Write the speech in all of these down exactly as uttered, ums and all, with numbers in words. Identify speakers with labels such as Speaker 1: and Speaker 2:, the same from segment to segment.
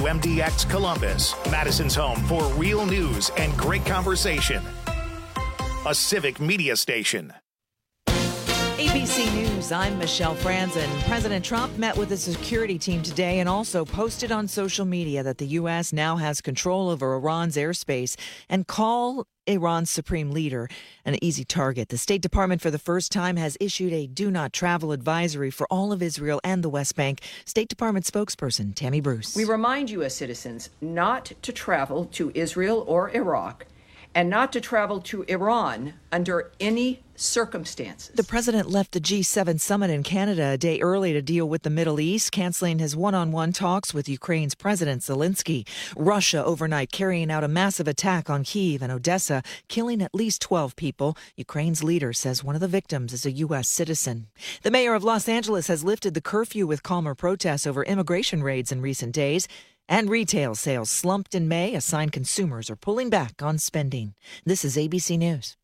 Speaker 1: W M D X Columbus, Madison's home for real news and great conversation. A civic media station.
Speaker 2: A B C News, I'm Michelle Franzen. President Trump met with the security team today and also posted on social media that the U S now has control over Iran's airspace and call Iran's supreme leader an easy target. The State Department for the first time has issued a do not travel advisory for all of Israel and the West Bank. State Department spokesperson Tammy Bruce.
Speaker 3: We remind U S citizens not to travel to Israel or Iraq and not to travel to Iran under any circumstances.
Speaker 2: The president left the G seven summit in Canada a day early to deal with the Middle East, canceling his one-on-one talks with Ukraine's President Zelensky. Russia overnight carrying out a massive attack on Kyiv and Odessa, killing at least twelve people. Ukraine's leader says one of the victims is a U S citizen. The mayor of Los Angeles has lifted the curfew with calmer protests over immigration raids in recent days. And retail sales slumped in May, a sign consumers are pulling back on spending. This is A B C News.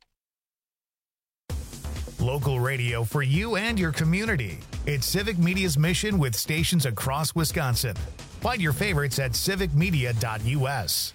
Speaker 1: Local radio for you and your community. It's Civic Media's mission with stations across Wisconsin. Find your favorites at civic media dot U S.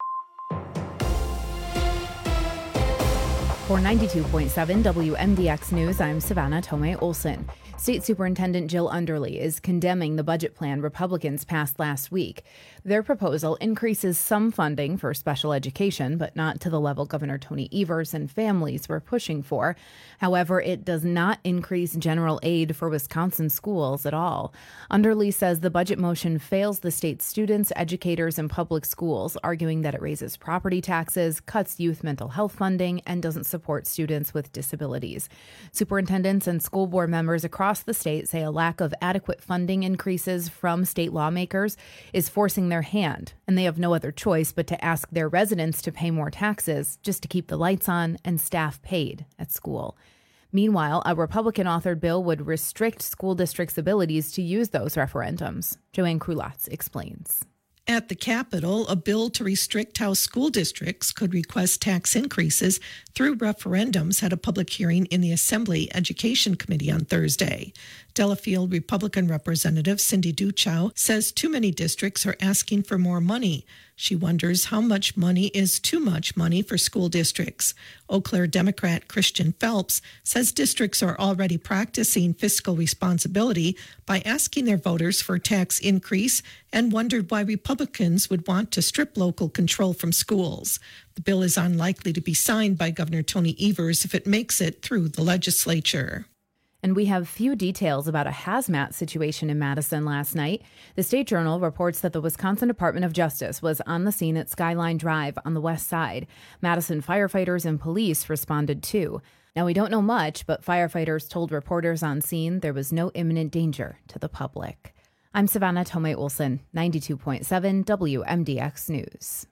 Speaker 4: For ninety-two point seven W M D X News, I'm Savannah Tomei Olson. State Superintendent Jill Underly is condemning the budget plan Republicans passed last week. Their proposal increases some funding for special education, but not to the level Governor Tony Evers and families were pushing for. However, it does not increase general aid for Wisconsin schools at all. Underly says the budget motion fails the state's students, educators, and public schools, arguing that it raises property taxes, cuts youth mental health funding, and doesn't support students with disabilities. Superintendents and school board members across the state say a lack of adequate funding increases from state lawmakers is forcing their hand, and they have no other choice but to ask their residents to pay more taxes just to keep the lights on and staff paid at school. Meanwhile, a Republican-authored bill would restrict school districts' abilities to use those referendums. Joanne Krulatz explains.
Speaker 5: At the Capitol, a bill to restrict how school districts could request tax increases through referendums had a public hearing in the Assembly Education Committee on Thursday. Delafield Republican Representative Cindy Duchow says too many districts are asking for more money. She wonders how much money is too much money for school districts. Eau Claire Democrat Christian Phelps says districts are already practicing fiscal responsibility by asking their voters for a tax increase and wondered why Republicans would want to strip local control from schools. The bill is unlikely to be signed by Governor Tony Evers if it makes it through the legislature.
Speaker 4: And we have few details about a hazmat situation in Madison last night. The State Journal reports that the Wisconsin Department of Justice was on the scene at Skyline Drive on the west side. Madison firefighters and police responded too. Now, we don't know much, but firefighters told reporters on scene there was no imminent danger to the public. I'm Savannah Tomei Olson, ninety-two point seven W M D X News.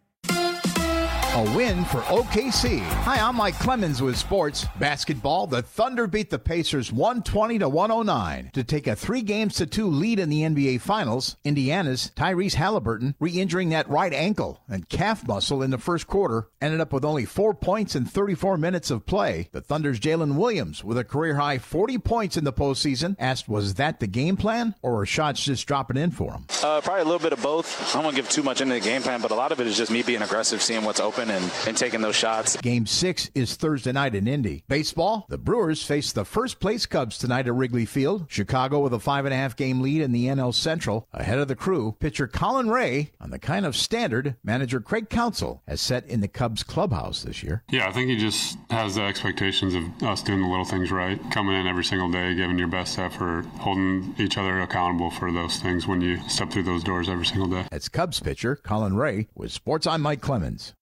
Speaker 6: A win for O K C. Hi, I'm Mike Clemens with sports. Basketball, the Thunder beat the Pacers one twenty to one oh nine to take a three games to two lead in the N B A Finals. Indiana's Tyrese Halliburton, re-injuring that right ankle and calf muscle in the first quarter, ended up with only four points in thirty-four minutes of play. The Thunder's Jalen Williams, with a career-high forty points in the postseason, asked, was that the game plan, or were shots just dropping in for him?
Speaker 7: Uh, probably a little bit of both. I don't want to give too much into the game plan, but a lot of it is just me being aggressive, seeing what's open, And, and taking those shots.
Speaker 6: Game six is Thursday night in Indy. Baseball, the Brewers face the first-place Cubs tonight at Wrigley Field. Chicago with a five-and-a-half game lead in the N L Central. Ahead of the Crew, pitcher Colin Ray on the kind of standard manager Craig Counsell has set in the Cubs clubhouse this year.
Speaker 8: Yeah, I think he just has the expectations of us doing the little things right, coming in every single day, giving your best effort, holding each other accountable for those things when you step through those doors every single day.
Speaker 6: That's Cubs pitcher Colin Ray with Sports. I'm Mike Clemens.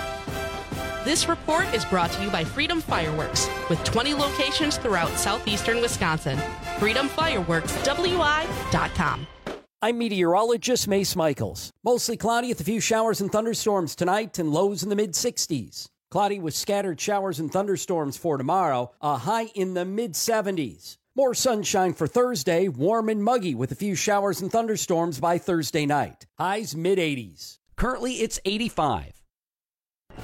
Speaker 9: This report is brought to you by Freedom Fireworks, with twenty locations throughout southeastern Wisconsin. freedom fireworks w i dot com.
Speaker 10: I'm meteorologist Mace Michaels. Mostly cloudy with a few showers and thunderstorms tonight and lows in the mid-sixties. Cloudy with scattered showers and thunderstorms for tomorrow, a high in the mid-seventies. More sunshine for Thursday, warm and muggy with a few showers and thunderstorms by Thursday night. Highs mid-eighties. Currently, it's eighty-five.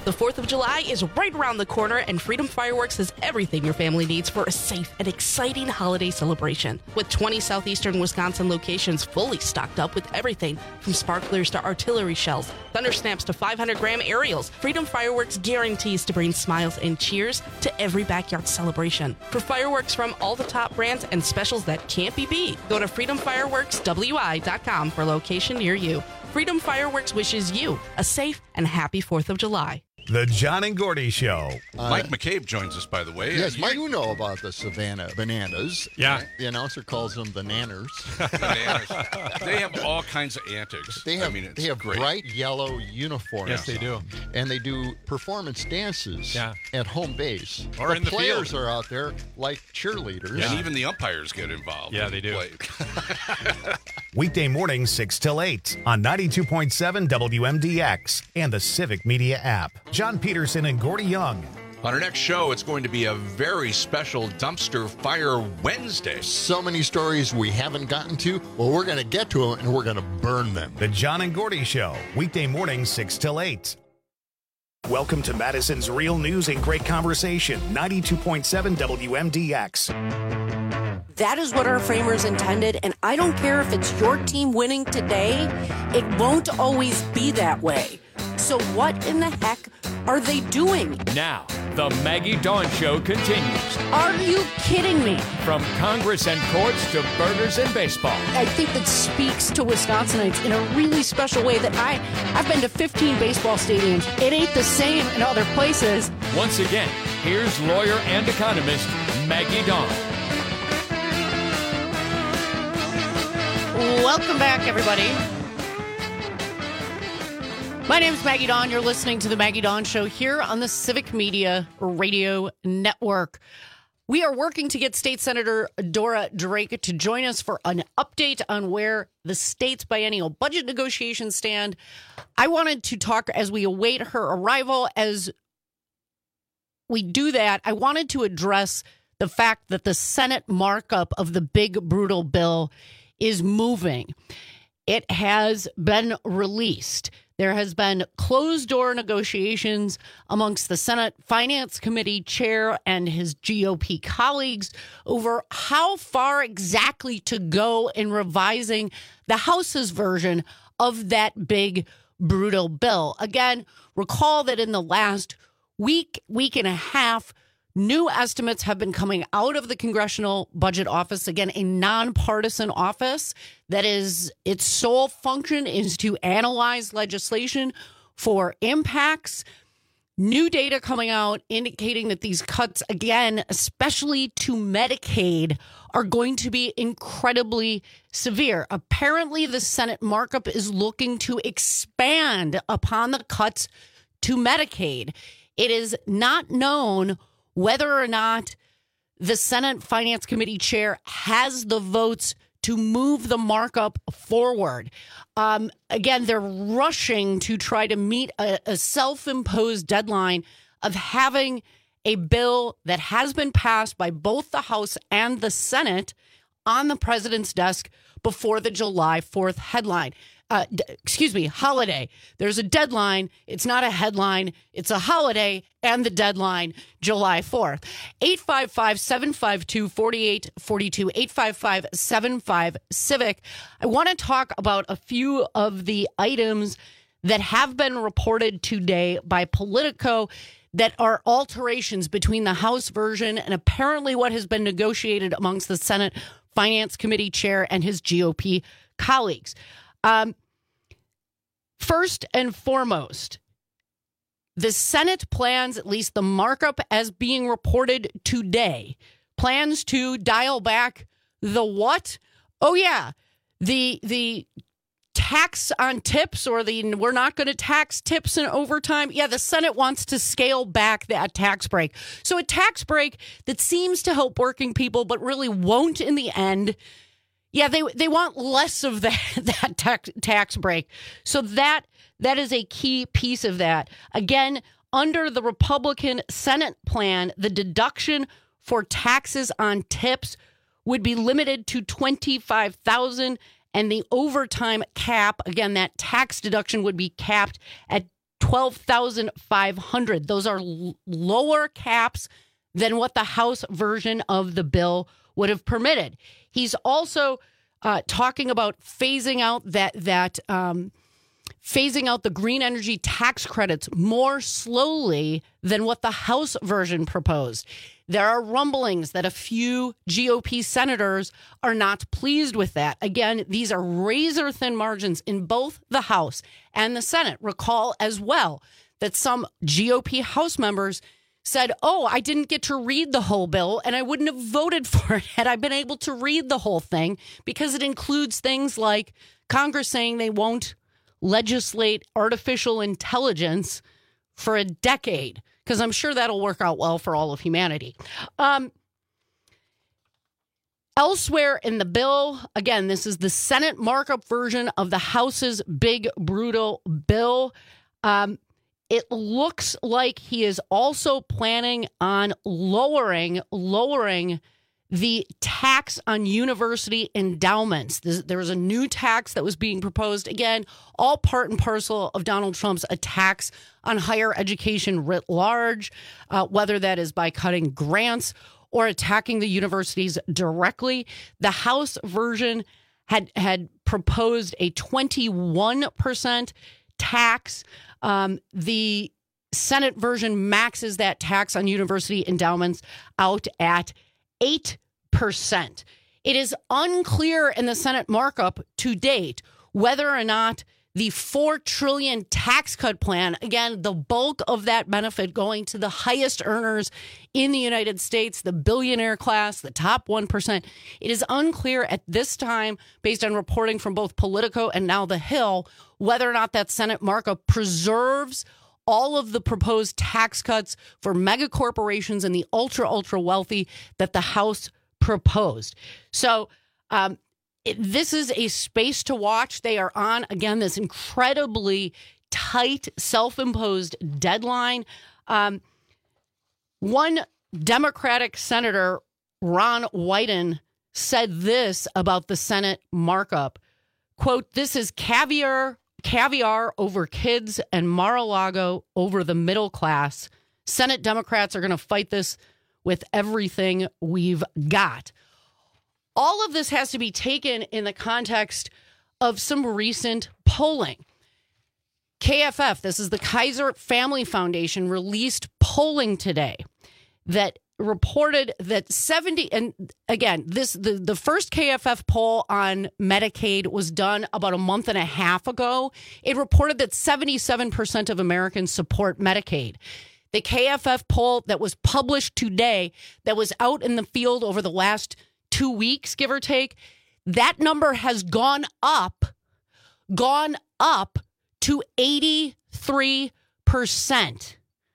Speaker 9: The fourth of July is right around the corner, and Freedom Fireworks has everything your family needs for a safe and exciting holiday celebration. With twenty southeastern Wisconsin locations fully stocked up with everything from sparklers to artillery shells, thunder snaps to five hundred gram aerials, Freedom Fireworks guarantees to bring smiles and cheers to every backyard celebration. For fireworks from all the top brands and specials that can't be beat, go to freedom fireworks w i dot com for a location near you. Freedom Fireworks wishes you a safe and happy fourth of July.
Speaker 1: The John and Gordy Show.
Speaker 11: Uh, Mike McCabe joins us, by the way.
Speaker 12: Yes, Mike, you know about the Savannah Bananas.
Speaker 11: Yeah.
Speaker 12: The announcer calls them bananas.
Speaker 11: Bananas. They have all kinds of antics.
Speaker 12: They have,
Speaker 11: I mean, it's
Speaker 12: they have
Speaker 11: great.
Speaker 12: bright yellow uniforms.
Speaker 13: Yes, they do.
Speaker 12: And they do performance dances
Speaker 13: yeah.
Speaker 12: at home base.
Speaker 11: Or
Speaker 12: the
Speaker 11: in the
Speaker 12: players
Speaker 11: field.
Speaker 12: are out there like cheerleaders.
Speaker 11: And even the umpires get involved.
Speaker 13: Yeah, they do.
Speaker 1: Weekday mornings, six till eight on ninety-two point seven W M D X and the Civic Media app. John Peterson and Gordy Young.
Speaker 14: On our next show, it's going to be a very special Dumpster Fire Wednesday.
Speaker 12: So many stories we haven't gotten to. Well, we're going to get to them, and we're going to burn them.
Speaker 1: The John and Gordy Show, weekday mornings, six till eight. Welcome to Madison's Real News and Great Conversation, ninety-two point seven W M D X.
Speaker 15: That is what our framers intended, and I don't care if it's your team winning today, it won't always be that way. So what in the heck are they doing?
Speaker 16: Now, the Maggie Dawn Show continues.
Speaker 15: Are you kidding me?
Speaker 16: From Congress and courts to burgers and baseball.
Speaker 15: I think that speaks to Wisconsinites in a really special way that I, I've been to fifteen baseball stadiums. It ain't the same in other places.
Speaker 16: Once again, here's lawyer and economist Maggie Dawn.
Speaker 17: Welcome back, everybody. My name is Maggie Dawn. You're listening to the Maggie Dawn Show here on the Civic Media Radio Network. We are working to get State Senator Dora Drake to join us for an update on where the state's biennial budget negotiations stand. I wanted to talk as we await her arrival. As we do that, I wanted to address the fact that the Senate markup of the big, brutal bill is moving. It has been released. There has been closed-door negotiations amongst the Senate Finance Committee chair and his G O P colleagues over how far exactly to go in revising the House's version of that big, brutal bill. Again, recall that in the last week, week and a half, new estimates have been coming out of the Congressional Budget Office, again, a nonpartisan office that is its sole function is to analyze legislation for impacts. New data coming out indicating that these cuts, again, especially to Medicaid, are going to be incredibly severe. Apparently, the Senate markup is looking to expand upon the cuts to Medicaid. It is not known whether or not the Senate Finance Committee chair has the votes to move the markup forward. Um, again, they're rushing to try to meet a, a self-imposed deadline of having a bill that has been passed by both the House and the Senate on the president's desk before the July fourth headline. Uh, d- excuse me, holiday. There's a deadline. It's not a headline. It's a holiday, and the deadline, July fourth. eight five five, seven five two, four eight four two, eight five five, seven five, CIVIC. I want to talk about a few of the items that have been reported today by Politico that are alterations between the House version and apparently what has been negotiated amongst the Senate Finance Committee chair and his G O P colleagues. Um, first and foremost, the Senate plans, at least the markup as being reported today, plans to dial back the what? Oh, yeah, the the tax on tips or the we're not going to tax tips and overtime. Yeah, the Senate wants to scale back that tax break. So a tax break that seems to help working people but really won't in the end. Yeah, they they want less of that that tax tax break. So that that is a key piece of that. Again, under the Republican Senate plan, the deduction for taxes on tips would be limited to twenty-five thousand dollars, and the overtime cap, again, that tax deduction would be capped at twelve thousand five hundred. Those are l- lower caps than what the House version of the bill would have permitted. He's also uh, talking about phasing out that that um, phasing out the green energy tax credits more slowly than what the House version proposed. There are rumblings that a few G O P senators are not pleased with that. Again, these are razor-thin margins in both the House and the Senate. Recall as well that some G O P House members said, oh, I didn't get to read the whole bill, and I wouldn't have voted for it had I been able to read the whole thing, because it includes things like Congress saying they won't legislate artificial intelligence for a decade, because I'm sure that'll work out well for all of humanity. Um, elsewhere in the bill, again, this is the Senate markup version of the House's big, brutal bill. Um, it looks like he is also planning on lowering, lowering the tax on university endowments. There was a new tax that was being proposed. Again, all part and parcel of Donald Trump's attacks on higher education writ large, uh, whether that is by cutting grants or attacking the universities directly. The House version had had proposed a twenty-one percent tax. Um, the Senate version maxes that tax on university endowments out at eight percent. It is unclear in the Senate markup to date whether or not the four trillion dollars tax cut plan, again, the bulk of that benefit going to the highest earners in the United States, the billionaire class, the top one percent. It is unclear at this time, based on reporting from both Politico and now The Hill, whether or not that Senate markup preserves all of the proposed tax cuts for mega corporations and the ultra, ultra wealthy that the House proposed. So um, it, this is a space to watch. They are on, again, this incredibly tight, self-imposed deadline. Um, one Democratic Senator, Ron Wyden, said this about the Senate markup, quote, "This is caviar Caviar over kids and Mar-a-Lago over the middle class. Senate Democrats are going to fight this with everything we've got." All of this has to be taken in the context of some recent polling. K F F, this is the Kaiser Family Foundation, released polling today that reported that seventy, and again, this the, the first K F F poll on Medicaid was done about a month and a half ago. It reported that seventy-seven percent of Americans support Medicaid. The K F F poll that was published today, that was out in the field over the last two weeks, give or take, that number has gone up, gone up to eighty-three percent.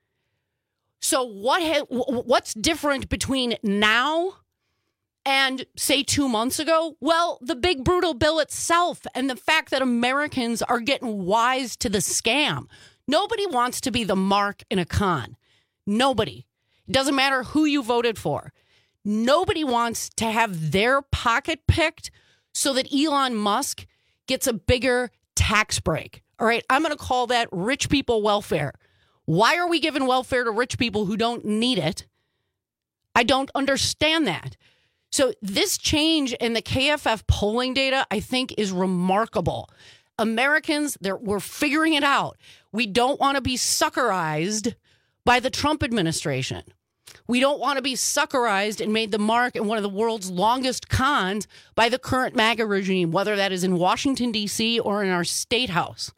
Speaker 17: So what ha- what's different between now and, say, two months ago? Well, the big, brutal bill itself and the fact that Americans are getting wise to the scam. Nobody wants to be the mark in a con. Nobody. It doesn't matter who you voted for. Nobody wants to have their pocket picked so that Elon Musk gets a bigger tax break. All right, I'm going to call that rich people welfare. Why are we giving welfare to rich people who don't need it? I don't understand that. So this change in the K F F polling data, I think, is remarkable. Americans, we're figuring it out. We don't want to be suckerized by the Trump administration. We don't want to be suckerized and made the mark in one of the world's longest cons by the current MAGA regime, whether that is in Washington, D C or in our state house.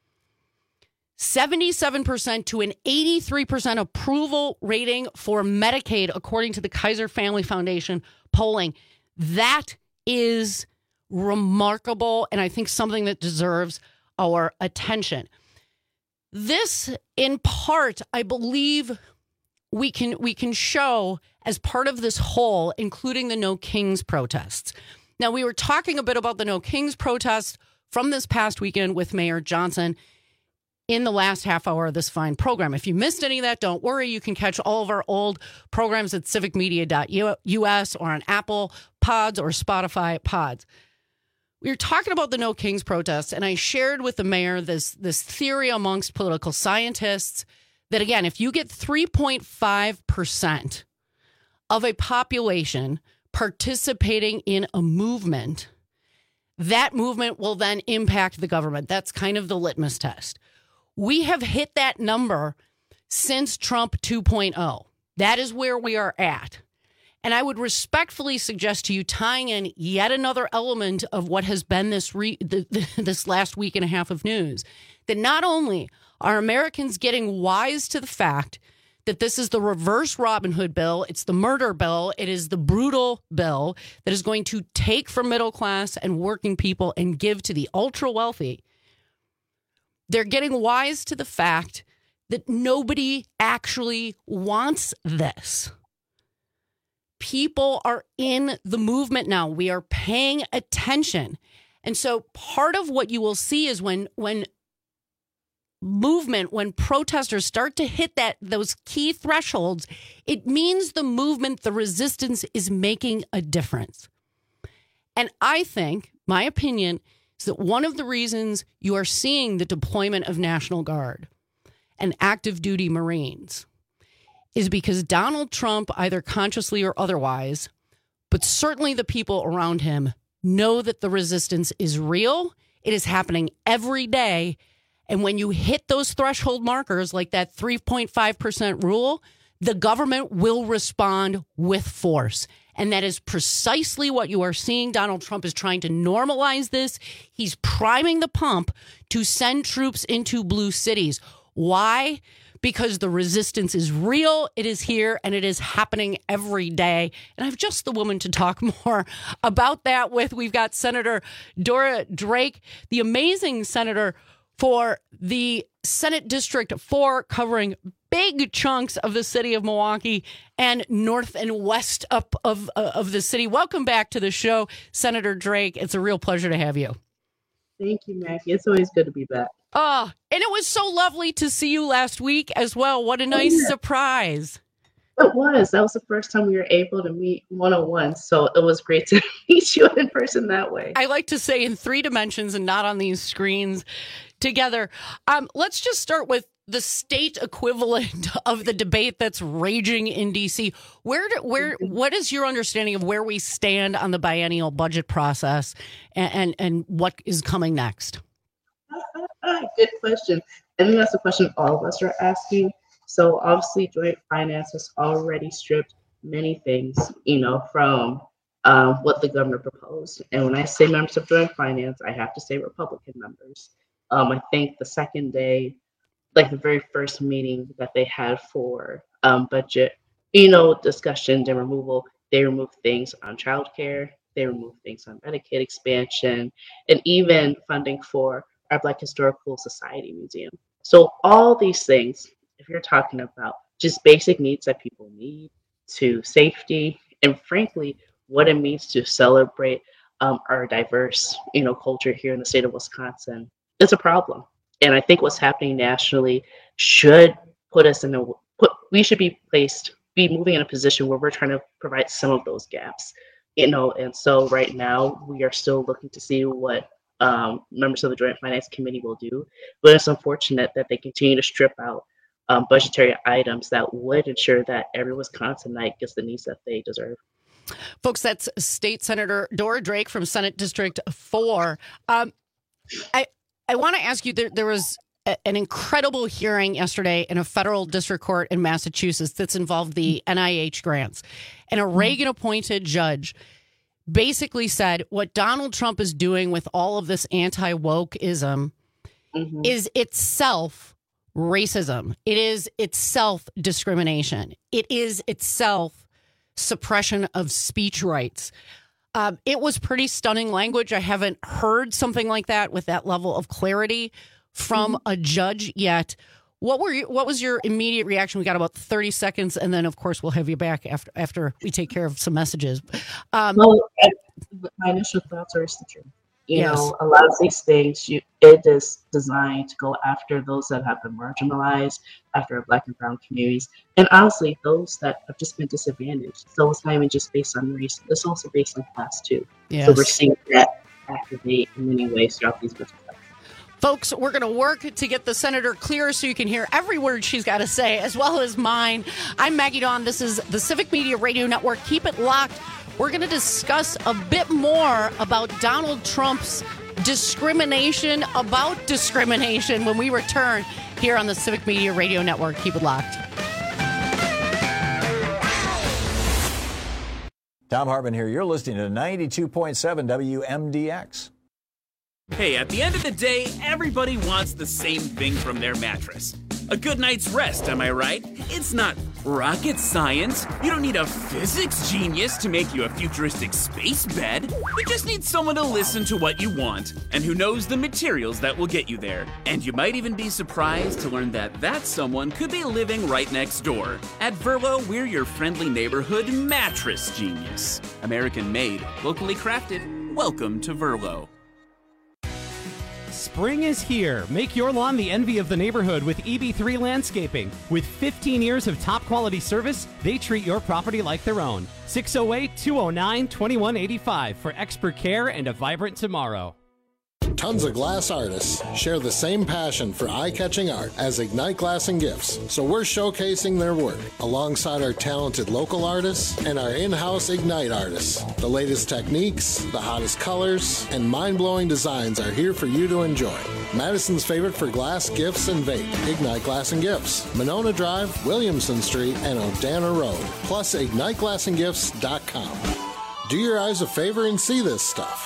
Speaker 17: seventy-seven percent to an eighty-three percent approval rating for Medicaid, according to the Kaiser Family Foundation polling. That is remarkable, and I think something that deserves our attention. This, in part, I believe we can we can show as part of this whole, including the No Kings protests. Now, we were talking a bit about the No Kings protests from this past weekend with Mayor Johnson in the last half hour of this fine program. If you missed any of that, don't worry. You can catch all of our old programs at civic media dot U S or on Apple Pods or Spotify Pods. we were talking about the No Kings protest, and I shared with the mayor this this theory amongst political scientists that, again, if you get three point five percent of a population participating in a movement, that movement will then impact the government. That's kind of the litmus test. We have hit that number since Trump two point oh. That is where we are at. And I would respectfully suggest to you, tying in yet another element of what has been this re- the, the, this last week and a half of news, that not only are Americans getting wise to the fact that this is the reverse Robin Hood bill, it's the murder bill, it is the brutal bill that is going to take from middle class and working people and give to the ultra wealthy. They're getting wise to the fact that nobody actually wants this. People are in the movement now. We are paying attention. And so part of what you will see is when when movement, when protesters start to hit that those key thresholds, it means the movement, the resistance is making a difference. And I think, my opinion, is that one of the reasons you are seeing the deployment of National Guard and active duty Marines is because Donald Trump, either consciously or otherwise, but certainly the people around him, know that the resistance is real. It is happening every day. And when you hit those threshold markers like that three point five percent rule, the government will respond with force. And that is precisely what you are seeing. Donald Trump is trying to normalize this. He's priming the pump to send troops into blue cities. Why? Because the resistance is real, it is here, and it is happening every day. And I have just the woman to talk more about that with. We've got Senator Dora Drake, the amazing senator for the Senate District four, covering big chunks of the city of Milwaukee and north and west up of, uh, of the city. Welcome back to the show, Senator Drake. It's a real pleasure to have you.
Speaker 13: Thank you, Maggie. It's always good to be back.
Speaker 17: Oh, and it was so lovely to see you last week as well. What a nice oh, yeah. surprise.
Speaker 13: It was. That was the first time we were able to meet one-on-one. So it was great to meet you in person that way.
Speaker 17: I like to say in three dimensions and not on these screens together. Um, let's just start with the state equivalent of the debate that's raging in D C. Where, do, where, what is your understanding of where we stand on the biennial budget process and, and, and what is coming next?
Speaker 13: Uh, good question. I think that's the question all of us are asking. So obviously joint finance has already stripped many things, you know, from um, what the governor proposed. And when I say members of joint finance, I have to say Republican members. Um, I think the second day, like the very first meeting that they had for um, budget, you know, discussion and removal, they removed things on childcare, they removed things on Medicaid expansion, and even funding for our Black Historical Society Museum. So all these things, if you're talking about just basic needs that people need, to safety, and frankly, what it means to celebrate um, our diverse, you know, culture here in the state of Wisconsin, it's a problem. And I think what's happening nationally should put us in a, put, we should be placed, be moving in a position where we're trying to provide some of those gaps, you know, and so right now we are still looking to see what Um, members of the Joint Finance Committee will do. But it's unfortunate that they continue to strip out um, budgetary items that would ensure that every Wisconsinite gets the needs that they deserve.
Speaker 17: Folks, that's State Senator Dora Drake from Senate District four. Um, I I want to ask you, there, there was a, an incredible hearing yesterday in a federal district court in Massachusetts that's involved the N I H grants. And a Reagan-appointed judge basically said what Donald Trump is doing with all of this anti-wokeism mm-hmm. is itself racism. It is itself discrimination. It is itself suppression of speech rights. Um, it was pretty stunning language. I haven't heard something like that with that level of clarity from mm-hmm. a judge yet. What were you, what was your immediate reaction? We got about thirty seconds, and then, of course, we'll have you back after after we take care of some messages. Um,
Speaker 13: well, my initial thoughts are the truth. You
Speaker 17: yes.
Speaker 13: know, a lot of these things, you, it is designed to go after those that have been marginalized, after Black and brown communities, and honestly, those that have just been disadvantaged. So it's not even just based on race; it's also based on class too.
Speaker 17: Yes.
Speaker 13: So we're seeing that activate in many ways throughout these budget cycles.
Speaker 17: Folks, we're going to work to get the senator clear so you can hear every word she's got to say, as well as mine. I'm Maggie Dawn. This is the Civic Media Radio Network. Keep it locked. We're going to discuss a bit more about Donald Trump's discrimination about discrimination when we return here on the Civic Media Radio Network. Keep it locked.
Speaker 18: Tom Hartman here. You're listening to ninety-two point seven W M D X.
Speaker 19: Hey, at the end of the day, everybody wants the same thing from their mattress. A good night's rest, am I right? It's not rocket science. You don't need a physics genius to make you a futuristic space bed. You just need someone to listen to what you want and who knows the materials that will get you there. And you might even be surprised to learn that that someone could be living right next door. At Verlo, we're your friendly neighborhood mattress genius. American made, locally crafted. Welcome to Verlo.
Speaker 20: Spring is here. Make your lawn the envy of the neighborhood with E B three Landscaping. With fifteen years of top quality service, they treat your property like their own. six oh eight, two oh nine, two one eight five for expert care and a vibrant tomorrow.
Speaker 12: Tons of glass artists share the same passion for eye-catching art as Ignite Glass and Gifts, so we're showcasing their work alongside our talented local artists and our in-house Ignite artists. The latest techniques, the hottest colors, and mind-blowing designs are here for you to enjoy. Madison's favorite for glass, gifts, and vape, Ignite Glass and Gifts, Monona Drive, Williamson Street, and Odana Road, plus ignite glass and gifts dot com. Do your eyes a favor and see this stuff.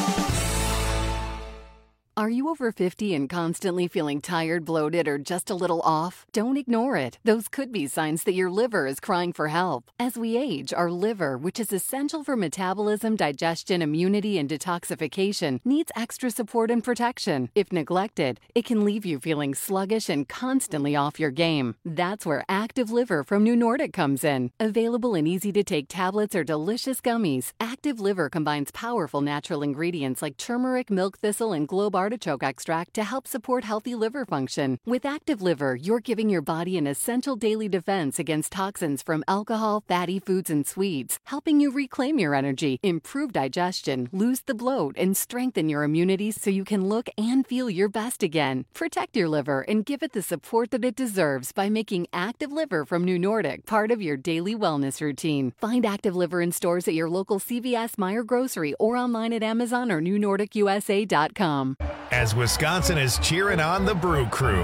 Speaker 21: Are you over fifty and constantly feeling tired, bloated, or just a little off? Don't ignore it. Those could be signs that your liver is crying for help. As we age, our liver, which is essential for metabolism, digestion, immunity, and detoxification, needs extra support and protection. If neglected, it can leave you feeling sluggish and constantly off your game. That's where Active Liver from New Nordic comes in. Available in easy-to-take tablets or delicious gummies, Active Liver combines powerful natural ingredients like turmeric, milk thistle, and globe artichoke extract to help support healthy liver function. With Active Liver, you're giving your body an essential daily defense against toxins from alcohol, fatty foods, and sweets, helping you reclaim your energy, improve digestion, lose the bloat, and strengthen your immunity so you can look and feel your best again. Protect your liver and give it the support that it deserves by making Active Liver from New Nordic part of your daily wellness routine. Find Active Liver in stores at your local C V S, Meijer Grocery, or online at Amazon or new nordic u s a dot com.
Speaker 1: As Wisconsin is cheering on the Brew Crew.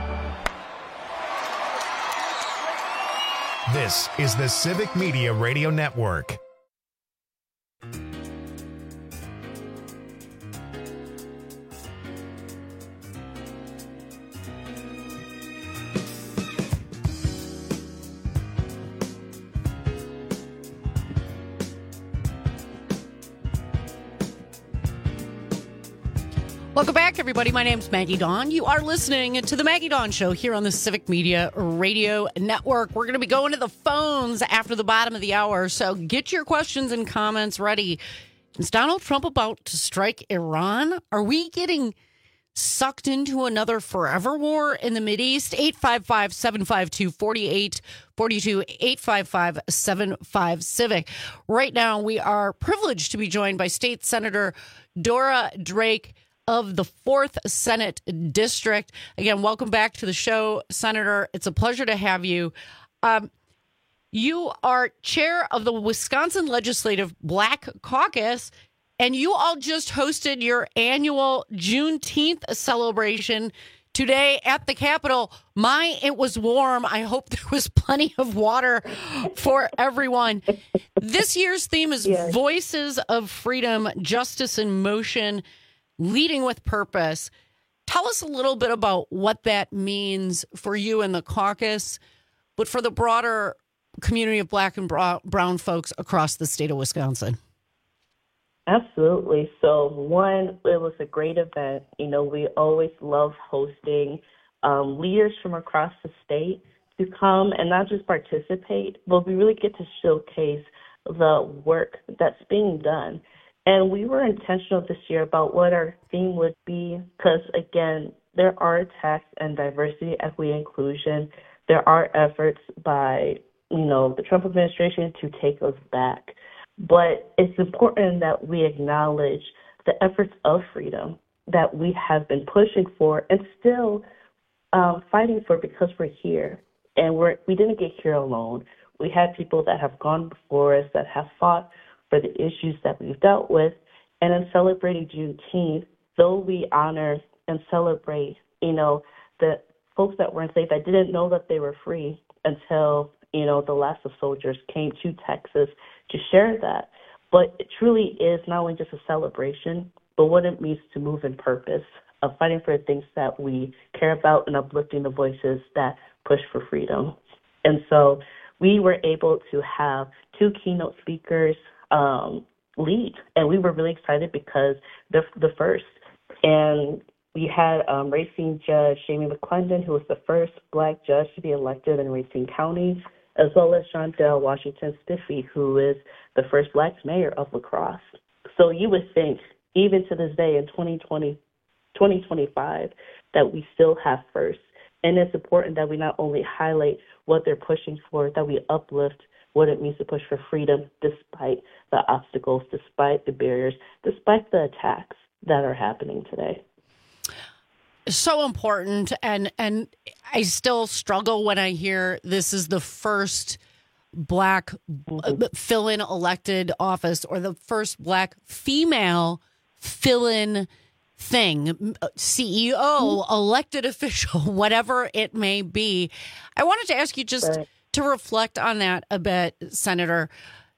Speaker 1: This is the Civic Media Radio Network.
Speaker 17: Welcome back, everybody. My name's Maggie Dawn. You are listening to the Maggie Dawn Show here on the Civic Media Radio Network. We're going to be going to the phones after the bottom of the hour, so get your questions and comments ready. Is Donald Trump about to strike Iran? Are we getting sucked into another forever war in the Mideast? eight five five, seven five two, four eight four two, eight five five, seven five, Civic. Right now, we are privileged to be joined by State Senator Dora Drake of the fourth Senate District. Again, welcome back to the show, Senator. It's a pleasure to have you. Um, you are chair of the Wisconsin Legislative Black Caucus, and you all just hosted your annual Juneteenth celebration today at the Capitol. My, it was warm. I hope there was plenty of water for everyone. This year's theme is yes. Voices of Freedom, Justice in Motion, Leading with Purpose. Tell us a little bit about what that means for you and the caucus, but for the broader community of Black and brown folks across the state of Wisconsin.
Speaker 13: Absolutely. So, one, it was a great event. You know, we always love hosting um, leaders from across the state to come and not just participate, but we really get to showcase the work that's being done. And we were intentional this year about what our theme would be because, again, there are attacks on diversity, equity, inclusion. There are efforts by, you know, the Trump administration to take us back. But it's important that we acknowledge the efforts of freedom that we have been pushing for and still um, fighting for because we're here. And we're, we didn't get here alone. We had people that have gone before us that have fought for the issues that we've dealt with. And in celebrating Juneteenth, though we honor and celebrate, you know, the folks that were enslaved that didn't know that they were free until, you know, the last of soldiers came to Texas to share that. But it truly is not only just a celebration, but what it means to move in purpose of fighting for the things that we care about and uplifting the voices that push for freedom. And so we were able to have two keynote speakers um, lead, and we were really excited because they're the first. And we had um, Racine Judge Jamie McClendon, who was the first Black judge to be elected in Racine County, as well as Shondell Washington Spiffy, who is the first Black mayor of La Crosse. So you would think, even to this day in twenty twenty, twenty twenty-five, that we still have first. And it's important that we not only highlight what they're pushing for, that we uplift what it means to push for freedom despite the obstacles, despite the barriers, despite the attacks that are happening today.
Speaker 17: So important. And, and I still struggle when I hear this is the first Black mm-hmm. fill-in elected office or the first Black female fill-in thing, C E O, mm-hmm. elected official, whatever it may be. I wanted to ask you just right. to reflect on that a bit, Senator.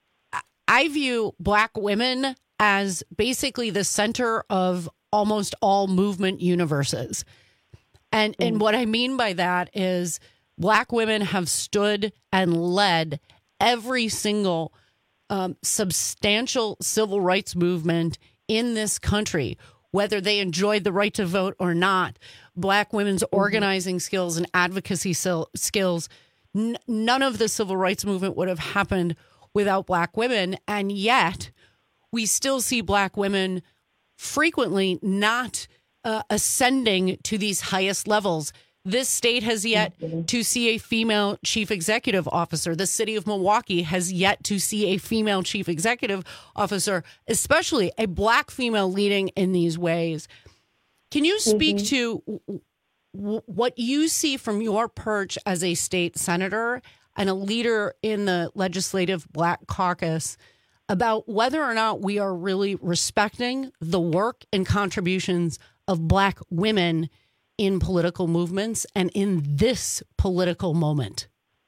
Speaker 17: I view Black women as basically the center of almost all movement universes. And mm-hmm. and what I mean by that is Black women have stood and led every single um, substantial civil rights movement in this country, whether they enjoyed the right to vote or not. Black women's mm-hmm. organizing skills and advocacy skills, n- none of the civil rights movement would have happened without Black women. And yet we still see Black women frequently not uh, ascending to these highest levels. This state has yet to see a female chief executive officer. The city of Milwaukee has yet to see a female chief executive officer, especially a Black female leading in these ways. Can you speak mm-hmm. to w- what you see from your perch as a state senator and a leader in the legislative Black caucus about whether or not we are really respecting the work and contributions of Black women in political movements and in this political moment?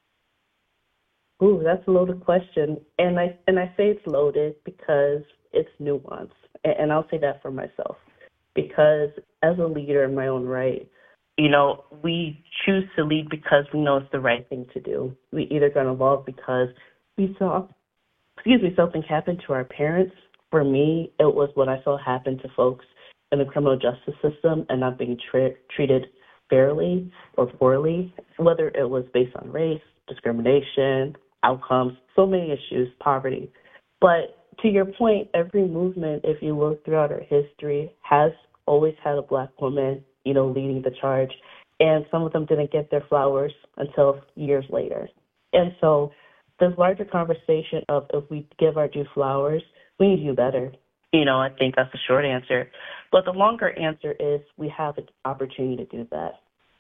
Speaker 13: Ooh, that's a loaded question. And I and I say it's loaded because it's nuanced. And I'll say that for myself. Because as a leader in my own right, you know, we choose to lead because we know it's the right thing to do. We either got involved because we saw, excuse me, something happen to our parents. For me, it was what I saw happen to folks in the criminal justice system and not being tra- treated fairly or poorly, whether it was based on race, discrimination, outcomes, so many issues, poverty. But to your point, every movement, if you look throughout our history, has always had a Black woman, you know, leading the charge. And some of them didn't get their flowers until years later. And so this larger conversation of if we give our due flowers, we need to do better. You know, I think that's the short answer. But the longer answer is we have an opportunity to do that.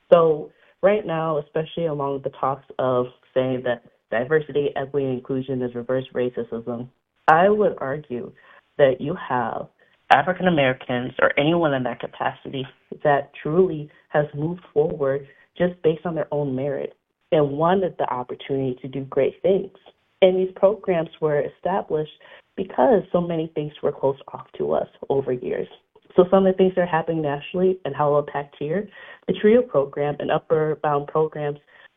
Speaker 13: So right now, especially along the talks of saying that diversity, equity, and inclusion is reverse racism, I would argue that you have African Americans or anyone in that capacity that truly has moved forward just based on their own merit and wanted the opportunity to do great things. And these programs were established because so many things were closed off to us over years. So some of the things that are happening nationally and how it'll impact here, the TRIO program and upper bound programs,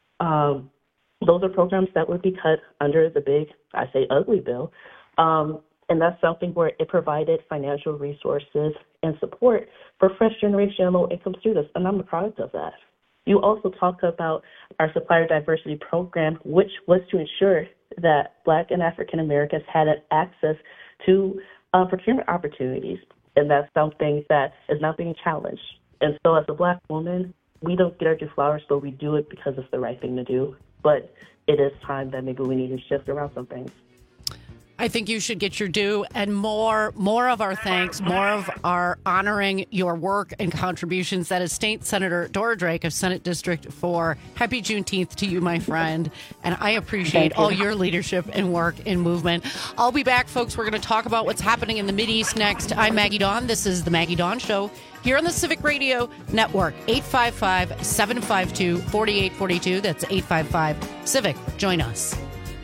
Speaker 13: um, those are programs that would be cut under the big, I say ugly bill. Um, and that's something where it provided financial resources and support for fresh generation and low-income students, and I'm a product of that. You also talk about our supplier diversity program, which was to ensure that Black and African Americans had access to uh, procurement opportunities. And that's something that is not being challenged. And so as a Black woman, we don't get our due flowers, but we do it because it's the right thing to do. But it is time that maybe we need to shift around some things.
Speaker 17: I think you should get your due and more more of our thanks, more of our honoring your work and contributions. That is State Senator Dora Drake of Senate District four. Happy Juneteenth to you, my friend. And I appreciate all your leadership and work in movement. I'll be back, folks. We're going to talk about what's happening in the Mideast next. I'm Maggie Dawn. This is the Maggie Dawn Show here on the Civic Radio Network. eight five five, seven five two, four eight four two. That's eight five five, CIVIC. Join us.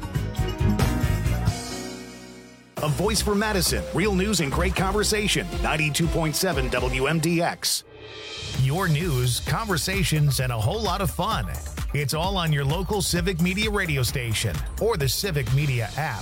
Speaker 1: A voice for Madison. Real news and great conversation. ninety-two point seven W M D X. Your news, conversations, and a whole lot of fun. It's all on your local Civic Media radio station or the Civic Media app.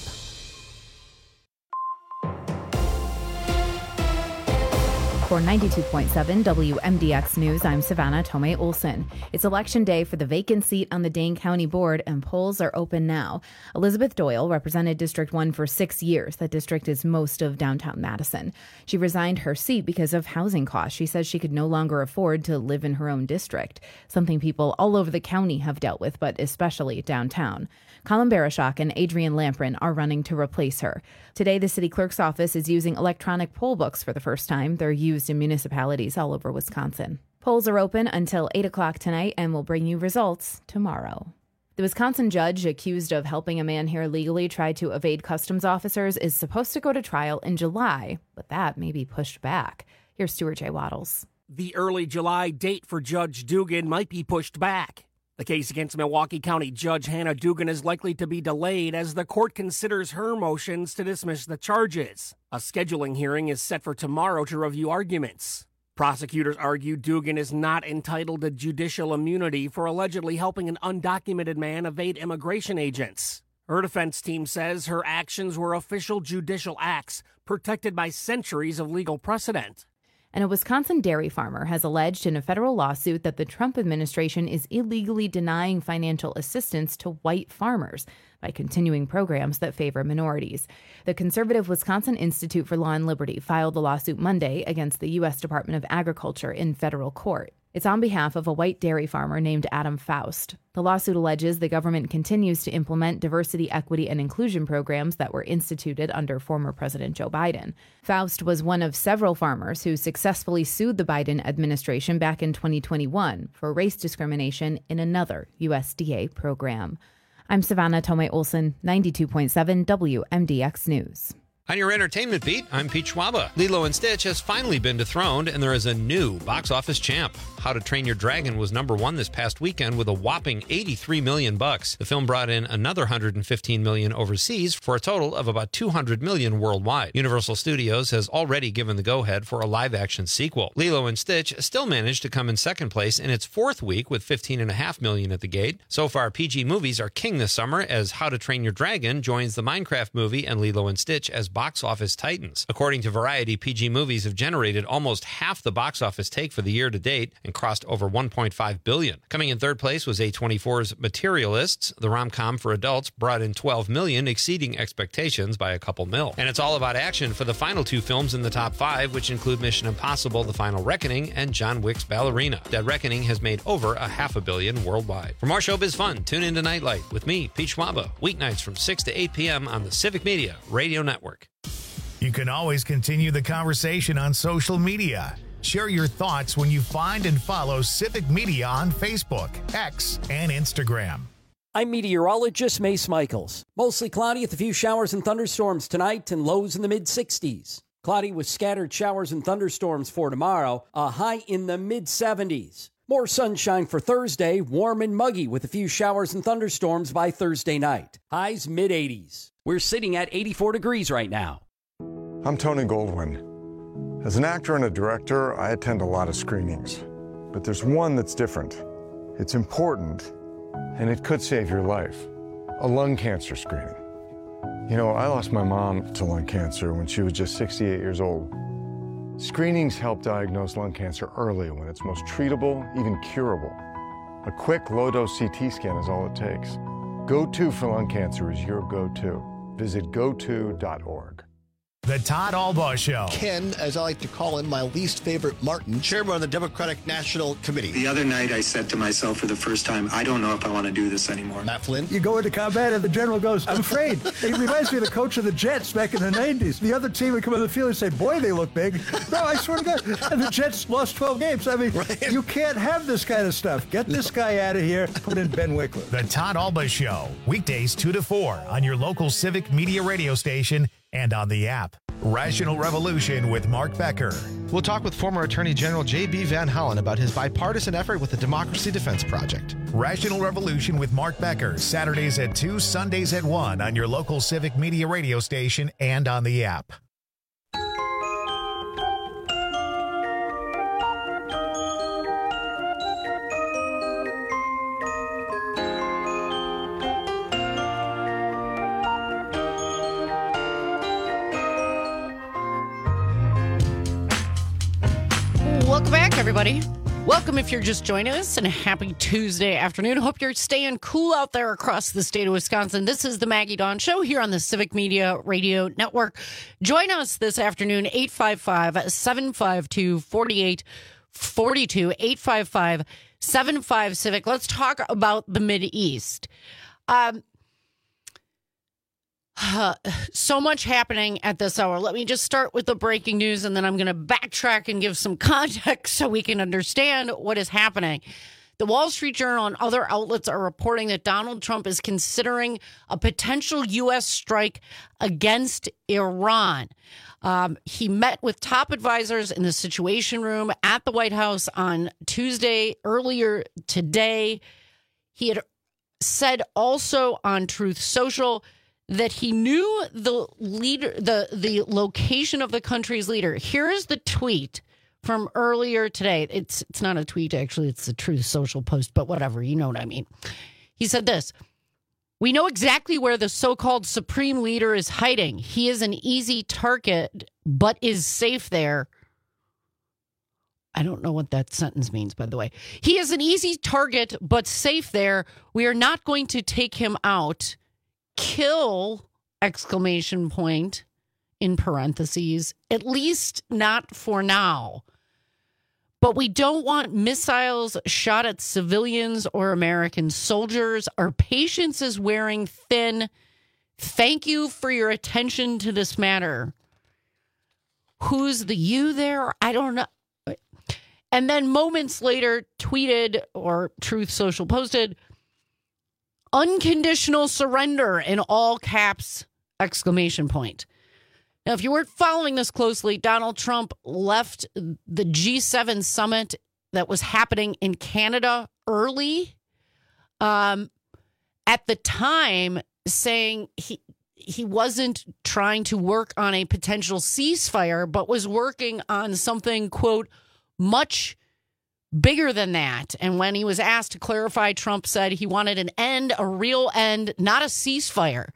Speaker 4: For ninety-two point seven W M D X News, I'm Savannah Tomei Olson. It's election day for the vacant seat on the Dane County Board, and polls are open now. Elizabeth Doyle represented District one for six years. That district is most of downtown Madison. She resigned her seat because of housing costs. She says she could no longer afford to live in her own district, something people all over the county have dealt with, but especially downtown. Colin Barashak and Adrian Lamprin are running to replace her. Today, the city clerk's office is using electronic poll books for the first time. They're used in municipalities all over Wisconsin. Polls are open until eight o'clock tonight and will bring you results tomorrow. The Wisconsin judge accused of helping a man here legally try to evade customs officers is supposed to go to trial in July, but that may be pushed back. Here's Stuart J. Waddles.
Speaker 3: The early July date for Judge Dugan might be pushed back. The case against Milwaukee County Judge Hannah Dugan is likely to be delayed as the court considers her motions to dismiss the charges. A scheduling hearing is set for tomorrow to review arguments. Prosecutors argue Dugan is not entitled to judicial immunity for allegedly helping an undocumented man evade immigration agents. Her defense team says her actions were official judicial acts protected by centuries of legal precedent.
Speaker 4: And a Wisconsin dairy farmer has alleged in a federal lawsuit that the Trump administration is illegally denying financial assistance to white farmers by continuing programs that favor minorities. The conservative Wisconsin Institute for Law and Liberty filed the lawsuit Monday against the U S Department of Agriculture in federal court. It's on behalf of a white dairy farmer named Adam Faust. The lawsuit alleges the government continues to implement diversity, equity, and inclusion programs that were instituted under former President Joe Biden. Faust was one of several farmers who successfully sued the Biden administration back in twenty twenty-one for race discrimination in another U S D A program. I'm Savannah Tomei Olson, ninety-two point seven W M D X News.
Speaker 22: On your entertainment beat, I'm Pete Schwaba. Lilo and Stitch has finally been dethroned, and there is a new box office champ. How to Train Your Dragon was number one this past weekend with a whopping eighty-three million bucks. The film brought in another one hundred fifteen million overseas for a total of about two hundred million worldwide. Universal Studios has already given the go-ahead for a live-action sequel. Lilo and Stitch still managed to come in second place in its fourth week with fifteen point five million at the gate. So far, P G movies are king this summer as How to Train Your Dragon joins the Minecraft movie and Lilo and Stitch as box office titans. According to Variety, P G movies have generated almost half the box office take for the year to date and crossed over one point five billion dollars. Coming in third place was A twenty-four's Materialists. The rom-com for adults brought in twelve million dollars, exceeding expectations by a couple mil. And it's all about action for the final two films in the top five, which include Mission Impossible: The Final Reckoning and John Wick's Ballerina. Dead Reckoning has made over a half a billion worldwide. For more showbiz fun, tune into Nightlight with me, Pete Schwaba, weeknights from six to eight p.m. on the Civic Media Radio Network.
Speaker 1: You can always continue the conversation on social media. Share your thoughts when you find and follow Civic Media on Facebook, X, and Instagram.
Speaker 10: I'm meteorologist Mace Michaels. Mostly cloudy with a few showers and thunderstorms tonight and lows in the mid sixties. Cloudy with scattered showers and thunderstorms for tomorrow, a high in the mid seventies. More sunshine for Thursday, warm and muggy with a few showers and thunderstorms by Thursday night. Highs mid eighties. We're sitting at eighty-four degrees right now.
Speaker 23: I'm Tony Goldwyn. As an actor and a director, I attend a lot of screenings. But there's one that's different. It's important, and it could save your life. A lung cancer screening. You know, I lost my mom to lung cancer when she was just sixty-eight years old. Screenings help diagnose lung cancer early when it's most treatable, even curable. A quick, low-dose C T scan is all it takes. Go to for lung cancer is your go-to. Visit go to dot org.
Speaker 1: The Todd Albaugh Show.
Speaker 2: Ken, as I like to call him, my least favorite Martin, chairman of the Democratic National Committee.
Speaker 5: The other night I said to myself for the first time, I don't know if I want to do this anymore.
Speaker 2: Matt Flynn.
Speaker 7: You go into combat and the general goes, I'm afraid. It reminds me of the coach of the Jets back in the nineties. The other team would come on the field and say, boy, they look big. No, I swear to God. And the Jets lost twelve games. I mean, right. You can't have this kind of stuff. Get this guy out of here. Put in Ben Wickler.
Speaker 1: The Todd Albaugh Show. Weekdays two to four on your local Civic Media radio station and on the app. Rational Revolution with Mark Becker.
Speaker 24: We'll talk with former Attorney General J B Van Hollen about his bipartisan effort with the Democracy Defense Project.
Speaker 1: Rational Revolution with Mark Becker. Saturdays at two, Sundays at one on your local Civic Media radio station and on the app.
Speaker 17: Welcome back, everybody. Welcome if you're just joining us, and a happy Tuesday afternoon. Hope you're staying cool out there across the state of Wisconsin. This is the Maggie Dawn Show here on the Civic Media Radio Network. Join us this afternoon, eight five five, seven five two, four eight four two, eight five five, seven five Civic. Let's talk about the Mideast. Um, Uh, so much happening at this hour. Let me just start with the breaking news, and then I'm going to backtrack and give some context so we can understand what is happening. The Wall Street Journal and other outlets are reporting that Donald Trump is considering a potential U S strike against Iran. Um, he met with top advisors in the Situation Room at the White House on Tuesday, earlier today. He had said also on Truth Social that he knew the leader, the, the location of the country's leader. Here's the tweet from earlier today. It's it's not a tweet, actually. It's a Truth Social post, but whatever. You know what I mean. He said this: "We know exactly where the so-called supreme leader is hiding. He is an easy target, but is safe there." I don't know what that sentence means, by the way. "He is an easy target, but safe there. We are not going to take him out. Kill, exclamation point, in parentheses, at least not for now. But we don't want missiles shot at civilians or American soldiers. Our patience is wearing thin. Thank you for your attention to this matter." Who's the you there? I don't know. And then moments later, tweeted, or Truth Social posted, "Unconditional surrender," in all caps, exclamation point. Now, if you weren't following this closely, Donald Trump left the G seven summit that was happening in Canada early, um, at the time saying he he wasn't trying to work on a potential ceasefire, but was working on something, quote, much bigger than that. And when he was asked to clarify, Trump said he wanted an end, a real end, not a ceasefire.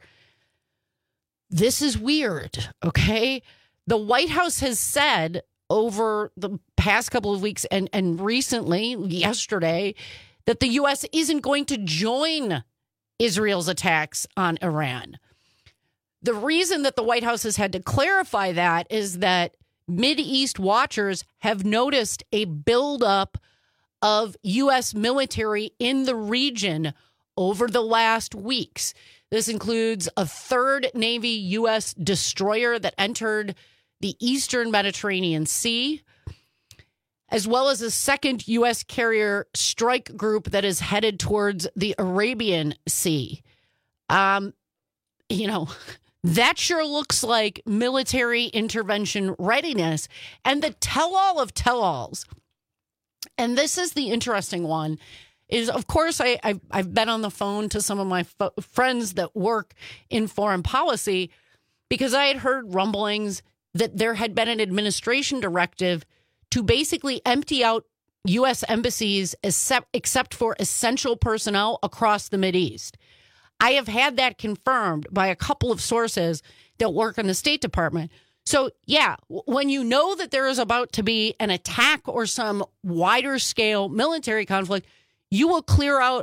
Speaker 17: This is weird, okay? The White House has said over the past couple of weeks and, and recently, yesterday, that the U S isn't going to join Israel's attacks on Iran. The reason that the White House has had to clarify that is that Mideast watchers have noticed a buildup of U S military in the region over the last weeks. This includes a third Navy U S destroyer that entered the eastern Mediterranean Sea, as well as a second U S carrier strike group that is headed towards the Arabian Sea. Um, you know, that sure looks like military intervention readiness. And the tell-all of tell-alls, and this is the interesting one, is, of course, I, I've, I've been on the phone to some of my fo- friends that work in foreign policy because I had heard rumblings that there had been an administration directive to basically empty out U S embassies except, except for essential personnel across the Mideast. I have had that confirmed by a couple of sources that work in the State Department. So, yeah, when you know that there is about to be an attack or some wider scale military conflict, you will clear out